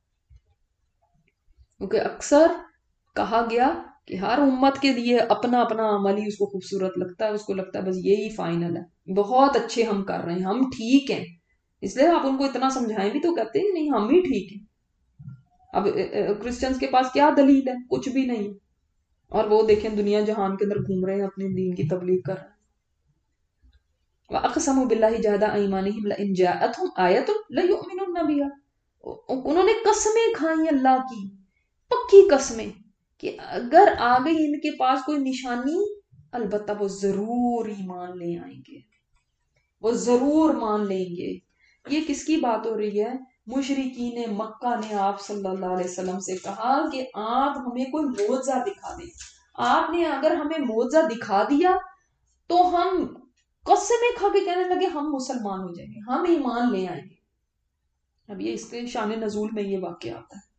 کیونکہ اکثر کہا گیا کہ ہر امت کے لیے اپنا اپنا عمل ہی اس کو خوبصورت لگتا ہے, اس کو لگتا ہے بس یہی فائنل ہے, بہت اچھے ہم کر رہے ہیں, ہم ٹھیک ہیں. اس لیے آپ ان کو اتنا سمجھائیں بھی تو کہتے ہیں نہیں ہم ہی ٹھیک ہیں. اب کرسچنز کے پاس کیا دلیل ہے؟ کچھ بھی نہیں, اور وہ دیکھیں دنیا جہان کے اندر گھوم رہے ہیں, اپنے دین کی تبلیغ کر رہے ہیں. وَأَقْسَمُوا بِاللَّهِ جَهْدَ أَيْمَانِهِمْ لَئِنْ جَاءَتْهُمْ آيَةٌ لَيُؤْمِنُنَّ بِهَا, انہوں نے قسمیں کھائیں اللہ کی, پکی قسمیں, کہ اگر آ گئی ان کے پاس کوئی نشانی البتہ وہ ضرور ایمان لے آئیں گے, وہ ضرور مان لیں گے. یہ کس کی بات ہو رہی ہے؟ مشرکین مکہ نے آپ صلی اللہ علیہ وسلم سے کہا کہ آپ ہمیں کوئی معجزہ دکھا دیں, آپ نے اگر ہمیں معجزہ دکھا دیا تو ہم قسمیں کھا کے کہنے لگے ہم مسلمان ہو جائیں گے, ہم ایمان لے آئیں گے. اب یہ اس کے شان نزول میں یہ واقعہ آتا ہے.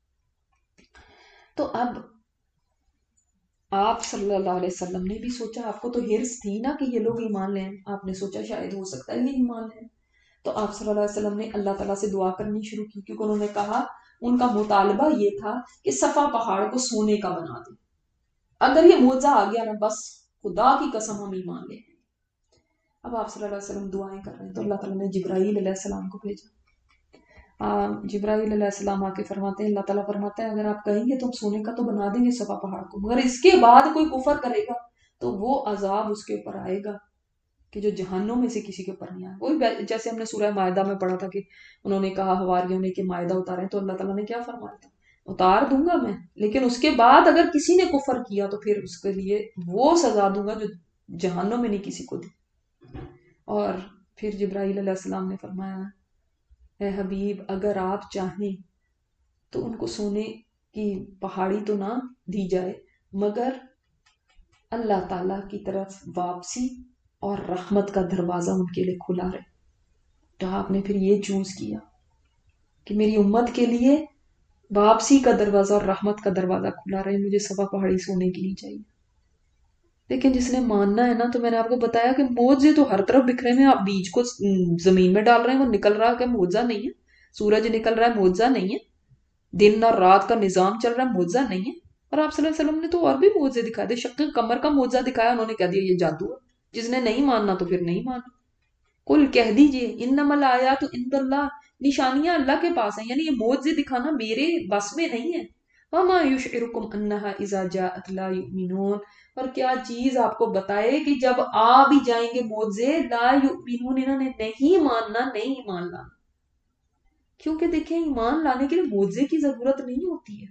تو اب آپ صلی اللہ علیہ وسلم نے بھی سوچا, آپ کو تو ہرس تھی نا کہ یہ لوگ ایمان لیں, آپ نے سوچا شاید ہو سکتا ہے یہ ایمان لیں. تو آپ صلی اللہ علیہ وسلم نے اللہ تعالیٰ سے دعا کرنی شروع کی, کیونکہ انہوں نے کہا, ان کا مطالبہ یہ تھا کہ صفا پہاڑ کو سونے کا بنا دیں, اگر یہ معجزہ آ گیا نا بس خدا کی قسم ہم ایمان لیں. اب آپ صلی اللہ علیہ وسلم دعائیں کر رہے ہیں تو اللہ تعالیٰ نے جبرائیل علیہ السلام کو بھیجا. جبرائیل علیہ السلام آ کے فرماتے ہیں, اللہ تعالیٰ فرماتا ہے اگر آپ کہیں گے تو ہم سونے کا تو بنا دیں گے صفا پہاڑ کو, مگر اس کے بعد کوئی کفر کرے گا تو وہ عذاب اس کے اوپر آئے گا کہ جو جہنم میں سے کسی کے اوپر نہیں آئے. وہی جیسے ہم نے سورہ مائدہ میں پڑھا تھا کہ انہوں نے کہا حواریوں نے کہ مائدہ اتاریں, تو اللہ تعالیٰ نے کیا فرمایا تھا, اتار دوں گا میں, لیکن اس کے بعد اگر کسی نے کفر کیا تو پھر اس کے لیے وہ سزا دوں گا جو جہنم میں نہیں کسی کو دی. اور پھر جبرائیل علیہ السلام نے فرمایا, اے حبیب اگر آپ چاہیں تو ان کو سونے کی پہاڑی تو نہ دی جائے, مگر اللہ تعالیٰ کی طرف واپسی اور رحمت کا دروازہ ان کے لیے کھلا رہے. تو آپ نے پھر یہ چوز کیا کہ میری امت کے لیے واپسی کا دروازہ اور رحمت کا دروازہ کھلا رہے, مجھے صفا پہاڑی سونے کی نہیں چاہیے. لیکن جس نے ماننا ہے نا, تو میں نے آپ کو بتایا کہ معجزے تو ہر طرف بکھرے میں, آپ بیج کو زمین میں ڈال رہے ہیں وہ نکل رہا ہے, کہ معجزہ نہیں ہے. سورج نکل رہا ہے معجزہ نہیں ہے. دن اور رات کا نظام چل رہا ہے معجزہ نہیں ہے. اور آپ صلی اللہ علیہ وسلم نے تو اور بھی معجزے دکھائے تھے, شق قمر کا معجزہ دکھایا, انہوں نے کہہ دیا یہ جادو ہے. جس نے نہیں ماننا تو پھر نہیں ماننا. کل کہہ دیجئے انما الآیات عند اللہ, نشانیاں اللہ کے پاس ہیں, یعنی یہ معجزے دکھانا میرے بس میں نہیں ہے. وما یشعرکم انہا اذا جاءت لا یؤمنون, اور کیا چیز آپ کو بتائے کہ جب آ بھی جائیں گے معجزے, لا یؤمنون, انہوں نے نہیں ماننا, نہیں ایمان لانا. کیونکہ دیکھیں ایمان لانے کے لیے معجزے کی ضرورت نہیں ہوتی ہے.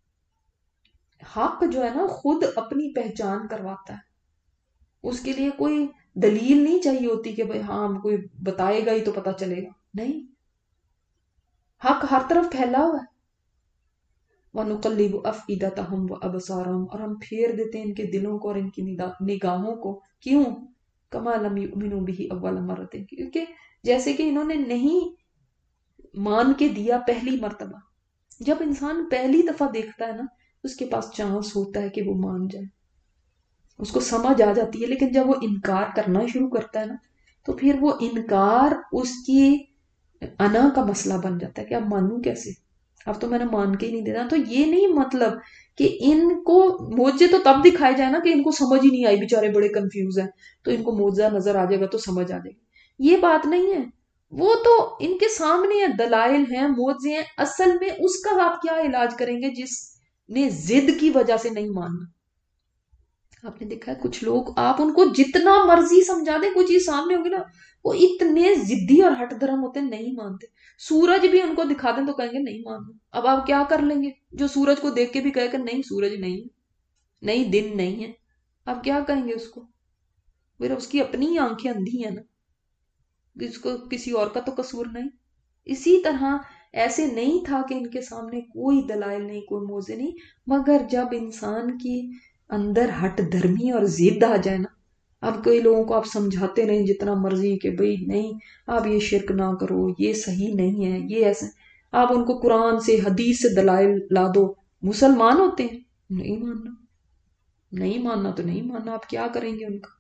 حق جو ہے نا خود اپنی پہچان کرواتا ہے, اس کے لیے کوئی دلیل نہیں چاہیے ہوتی کہ بھئی ہاں کوئی بتائے گا ہی تو پتا چلے گا. نہیں, حق ہر طرف پھیلا ہوا ہے. وَنُقَلِّبُ أَفْئِدَتَهُمْ وَأَبْصَارَهُمْ, اور ہم پھیر دیتے ہیں ان کے دلوں کو اور ان کی نگاہوں کو. کیوں؟ كَمَا لَمْ يُؤْمِنُوا بِهِ أَوَّلَ مَرَّةٍ, کیونکہ جیسے کہ انہوں نے نہیں مان کے دیا پہلی مرتبہ. جب انسان پہلی دفعہ دیکھتا ہے نا, اس کے پاس چانس ہوتا ہے کہ وہ مان جائے. اس کو سمجھ آ جاتی ہے، لیکن جب وہ انکار کرنا شروع کرتا ہے نا تو پھر وہ انکار اس کی انا کا مسئلہ بن جاتا ہے کہ اب مانوں کیسے، اب تو میں نے مان کے ہی نہیں دینا۔ تو یہ نہیں مطلب کہ ان کو موجے تو تب دکھائے جائے نا کہ ان کو سمجھ ہی نہیں آئی، بیچارے بڑے کنفیوز ہیں، تو ان کو موجزہ نظر آ جائے گا تو سمجھ آ جائے گی، یہ بات نہیں ہے۔ وہ تو ان کے سامنے ہیں، دلائل ہیں، موجزے ہیں، اصل میں اس کا آپ کیا علاج کریں گے جس نے ضد کی وجہ سے نہیں ماننا؟ آپ نے دیکھا ہے کچھ لوگ، آپ ان کو جتنا مرضی سمجھا دیں، کوئی چیز سامنے ہوگی نا، وہ اتنے ضدی اور ہٹ دھرم ہوتے ہیں، نہیں مانتے۔ سورج بھی ان کو دکھا دیں تو کہیں گے نہیں ماننا۔ اب آپ کیا کر لیں گے؟ جو سورج کو دیکھ کے بھی کہے کہ نہیں سورج نہیں ہے، نہیں دن نہیں ہے، آپ کیا کہیں گے اس کو؟ پھر اس کی اپنی آنکھیں اندھی ہیں نا، اس کو کسی اور کا تو قصور نہیں۔ اسی طرح ایسے نہیں تھا کہ ان کے سامنے کوئی دلائل نہیں، کوئی موضع نہیں، مگر جب انسان کی اندر ہٹ دھرمی اور ضد آ جائے نا، اب کئی لوگوں کو آپ سمجھاتے رہیں جتنا مرضی کہ بھئی نہیں آپ یہ شرک نہ کرو، یہ صحیح نہیں ہے، یہ ایسا، آپ ان کو قرآن سے حدیث سے دلائل لا دو، مسلمان ہوتے ہیں، نہیں ماننا، نہیں ماننا تو نہیں ماننا، آپ کیا کریں گے ان کا؟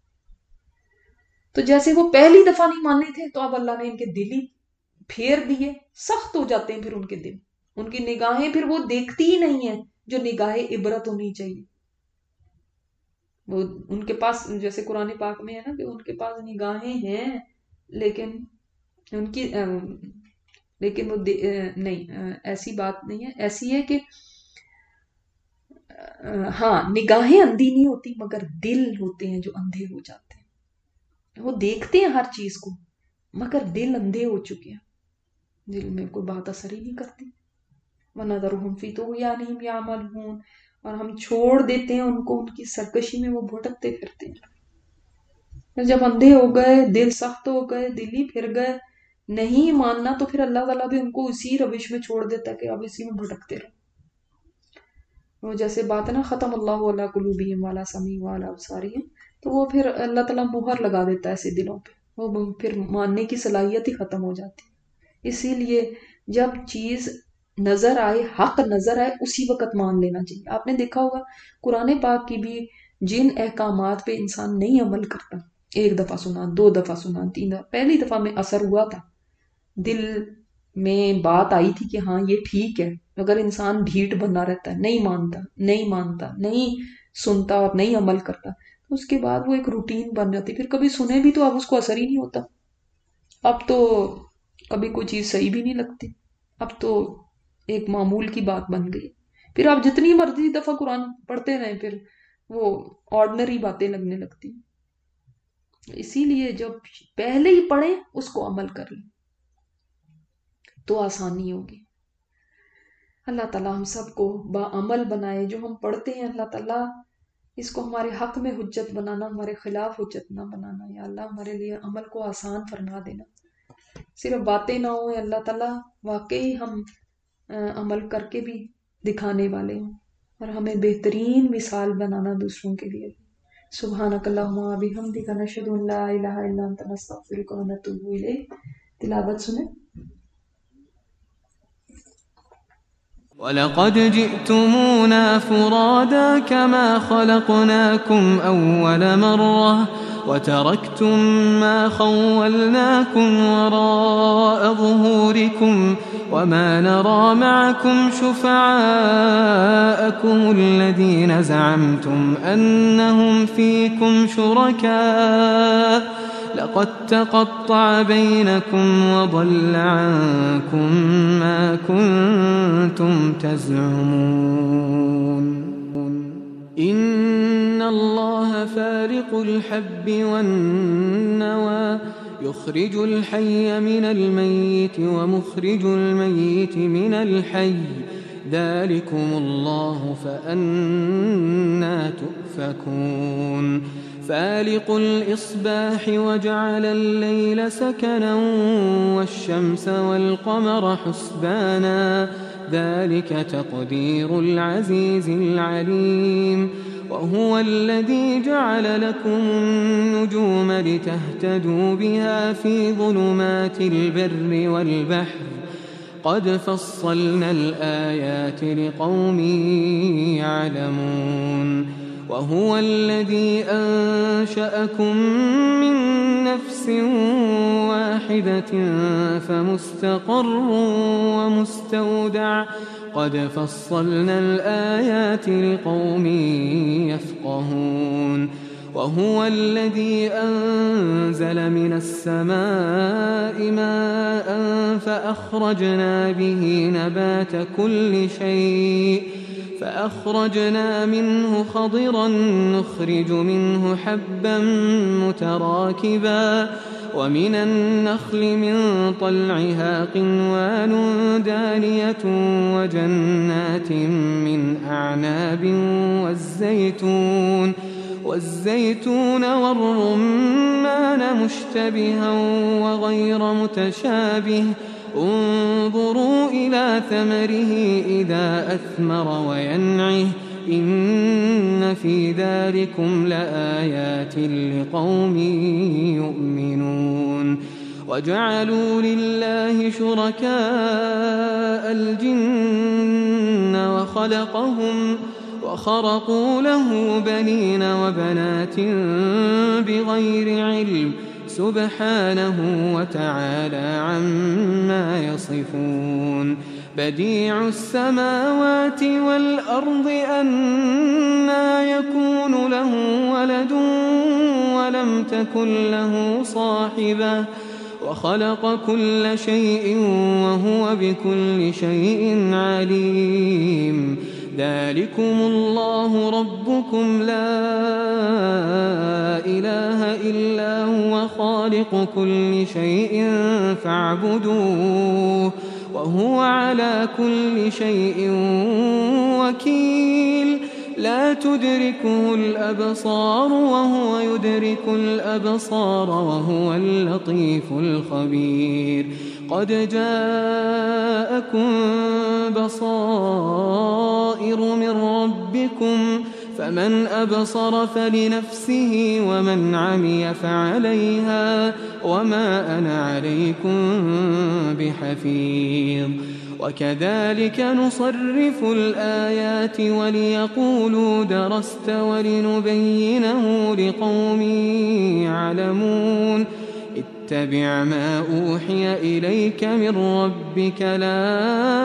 تو جیسے وہ پہلی دفعہ نہیں ماننے تھے تو اب اللہ نے ان کے دل ہی پھیر دیے، سخت ہو جاتے ہیں پھر ان کے دل، ان کی نگاہیں پھر وہ دیکھتی ہی نہیں ہیں جو نگاہ عبرت ہونی چاہیے۔ وہ ان کے پاس جیسے قرآن پاک میں ہے نا کہ ان کے پاس نگاہیں ہیں لیکن ان کی لیکن وہ نہیں، ایسی بات نہیں ہے، ایسی ہے کہ ہاں نگاہیں اندھی نہیں ہوتی مگر دل ہوتے ہیں جو اندھے ہو جاتے ہیں، وہ دیکھتے ہیں ہر چیز کو مگر دل اندھے ہو چکے ہیں، دل میں کوئی بات اثر ہی نہیں کرتی۔ وَنَذَرُهُمْ فِي طُغْيَانِهِمْ يَعْمَهُونَ، اور ہم چھوڑ دیتے ہیں ان کو ان کی سرکشی میں وہ بھٹکتے پھرتے ہیں۔ جب اندھے ہو گئے، دل سخت ہو گئے، دل ہی پھر گئے، نہیں ماننا، تو پھر اللہ تعالیٰ بھی ان کو اسی روش میں چھوڑ دیتا ہے کہ اب اسی میں بھٹکتے رہو۔ وہ جیسے بات ہے نا ختم اللہ علی قلوبہم وعلی سمعہم وعلی ابصارہم، تو وہ پھر اللہ تعالیٰ مہر لگا دیتا ہے ایسے دلوں پہ، وہ پھر ماننے کی صلاحیت ہی ختم ہو جاتی ہے۔ اسی لیے جب چیز نظر آئے، حق نظر آئے، اسی وقت مان لینا چاہیے۔ آپ نے دیکھا ہوگا قرآن پاک کی بھی جن احکامات پہ انسان نہیں عمل کرتا، ایک دفعہ سنا، دو دفعہ سنا، تین دفعہ، پہلی دفعہ میں اثر ہوا تھا، دل میں بات آئی تھی کہ ہاں یہ ٹھیک ہے، اگر انسان ڈھیٹ بنا رہتا ہے، نہیں مانتا نہیں مانتا نہیں سنتا اور نہیں عمل کرتا، تو اس کے بعد وہ ایک روٹین بن جاتی، پھر کبھی سنے بھی تو اب اس کو اثر ہی نہیں ہوتا، اب تو کبھی کوئی چیز صحیح بھی نہیں لگتی، اب تو ایک معمول کی بات بن گئی، پھر آپ جتنی مرضی دفعہ قرآن پڑھتے رہیں پھر وہ آرڈنری باتیں لگنے لگتی۔ اسی لیے جب پہلے ہی پڑھیں اس کو عمل کر لیں تو آسانی ہوگی۔ اللہ تعالیٰ ہم سب کو با عمل بنائے، جو ہم پڑھتے ہیں اللہ تعالیٰ اس کو ہمارے حق میں حجت بنانا، ہمارے خلاف حجت نہ بنانا، یا اللہ ہمارے لیے عمل کو آسان فرما دینا، صرف باتیں نہ ہوں، اللہ تعالیٰ واقعی ہم عمل کر کے بھی دکھانے والے ہوں، اور ہمیں بہترین مثال بنانا دوسروں کے لیے۔ سبحانک اللہم و بحمدک، نشہد ان لا الہ الا انت، نستغفرک و نتوب الیک۔ تلاوت سنیں۔ وَلَقَدْ جِئْتُمُونَا فُرَادَىٰ كَمَا خَلَقْنَاكُمْ أَوَّلَ مَرَّةٍ وَتَرَكْتُم مَّا خَوَّلْنَاكُمْ وَرَاءَ ظُهُورِكُمْ وَمَا نَرَىٰ مَعَكُمْ شُفَعَاءَكُمُ الَّذِينَ زَعَمْتُمْ أَنَّهُمْ فِيكُمْ شُرَكَاءُ لقد تقطع بينكم وضل عنكم ما كنتم تزعمون إن الله فارق الحب والنوى يخرج الحي من الميت ومخرج الميت من الحي ذلكم الله فأنى تؤفكون فالق الإصباح وجعل الليل سكنا والشمس والقمر حسبانا ذلك تقدير العزيز العليم وهو الذي جعل لكم النجوم لتهتدوا بها في ظلمات البر والبحر قد فصلنا الآيات لقوم يعلمون وهو الذي أنشأكم من نفس واحدة فمستقر ومستودع قد فصلنا الآيات لقوم يفقهون وهو الذي أنزل من السماء ماء فأخرجنا به نبات كل شيء فأخرجنا منه خضرا نخرج منه حبا متراكبا ومن النخل من طلعها قنوان دانية وجنات من أعناب والزيتون والزيتون والرمان مشتبها وغير متشابه انظروا إلى ثمره إذا أثمر وينعه إن في ذلكم لآيات لقوم يؤمنون وجعلوا لله شركاء الجن وخلقهم وخرقوا له بنين وبنات بغير علم سبحانه وتعالى عما يصفون بديع السماوات والأرض أنى يكون له ولد ولم تكن له صاحبة وخلق كل شيء وهو بكل شيء عليم ذلكم الله ربكم لا إله إلا هو خالق كل شيء فاعبدوه وهو على كل شيء وكيل لا تدركه الأبصار وهو يدرك الأبصار وهو اللطيف الخبير قد جاءكم بصائر من ربكم فمن أبصر فلنفسه ومن عمي فعليها وما أنا عليكم بحفيظ وكذلك نصرف الآيات وليقولوا درست ولنبينه لقوم يعلمون اتبع ما أوحي إليك من ربك لا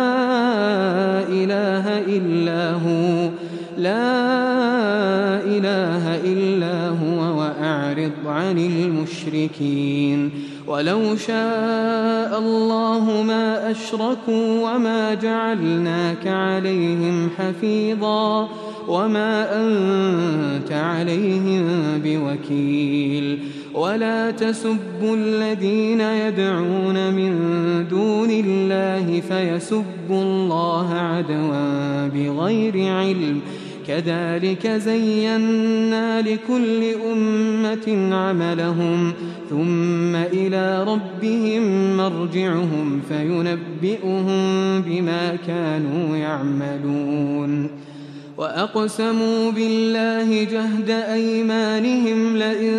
إله إلا هو لا إله إلا هو وأعرض عن المشركين ولو شاء الله ما أشركوا وما جعلناك عليهم حفيظا وما أنت عليهم بوكيل ولا تسبوا الذين يدعون من دون الله فيسبوا الله عدوا بغير علم كذلك زينا لكل أمة عملهم ثم إلى ربهم مرجعهم فينبئهم بما كانوا يعملون وأقسموا بالله جهد أيمانهم لئن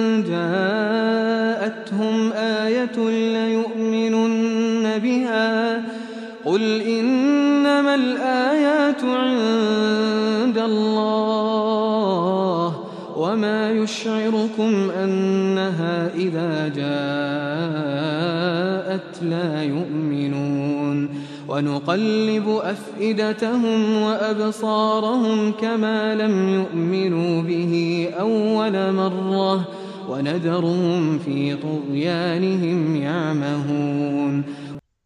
جاءتهم آية ليؤمنن بها قل إنما الآيات عند الله وما يشعركم أنها إذا جاءت لا يؤمنون ونقلب أفئدتهم وأبصارهم كما لم يؤمنوا به أول مرة ونذرهم في طغيانهم يعمهون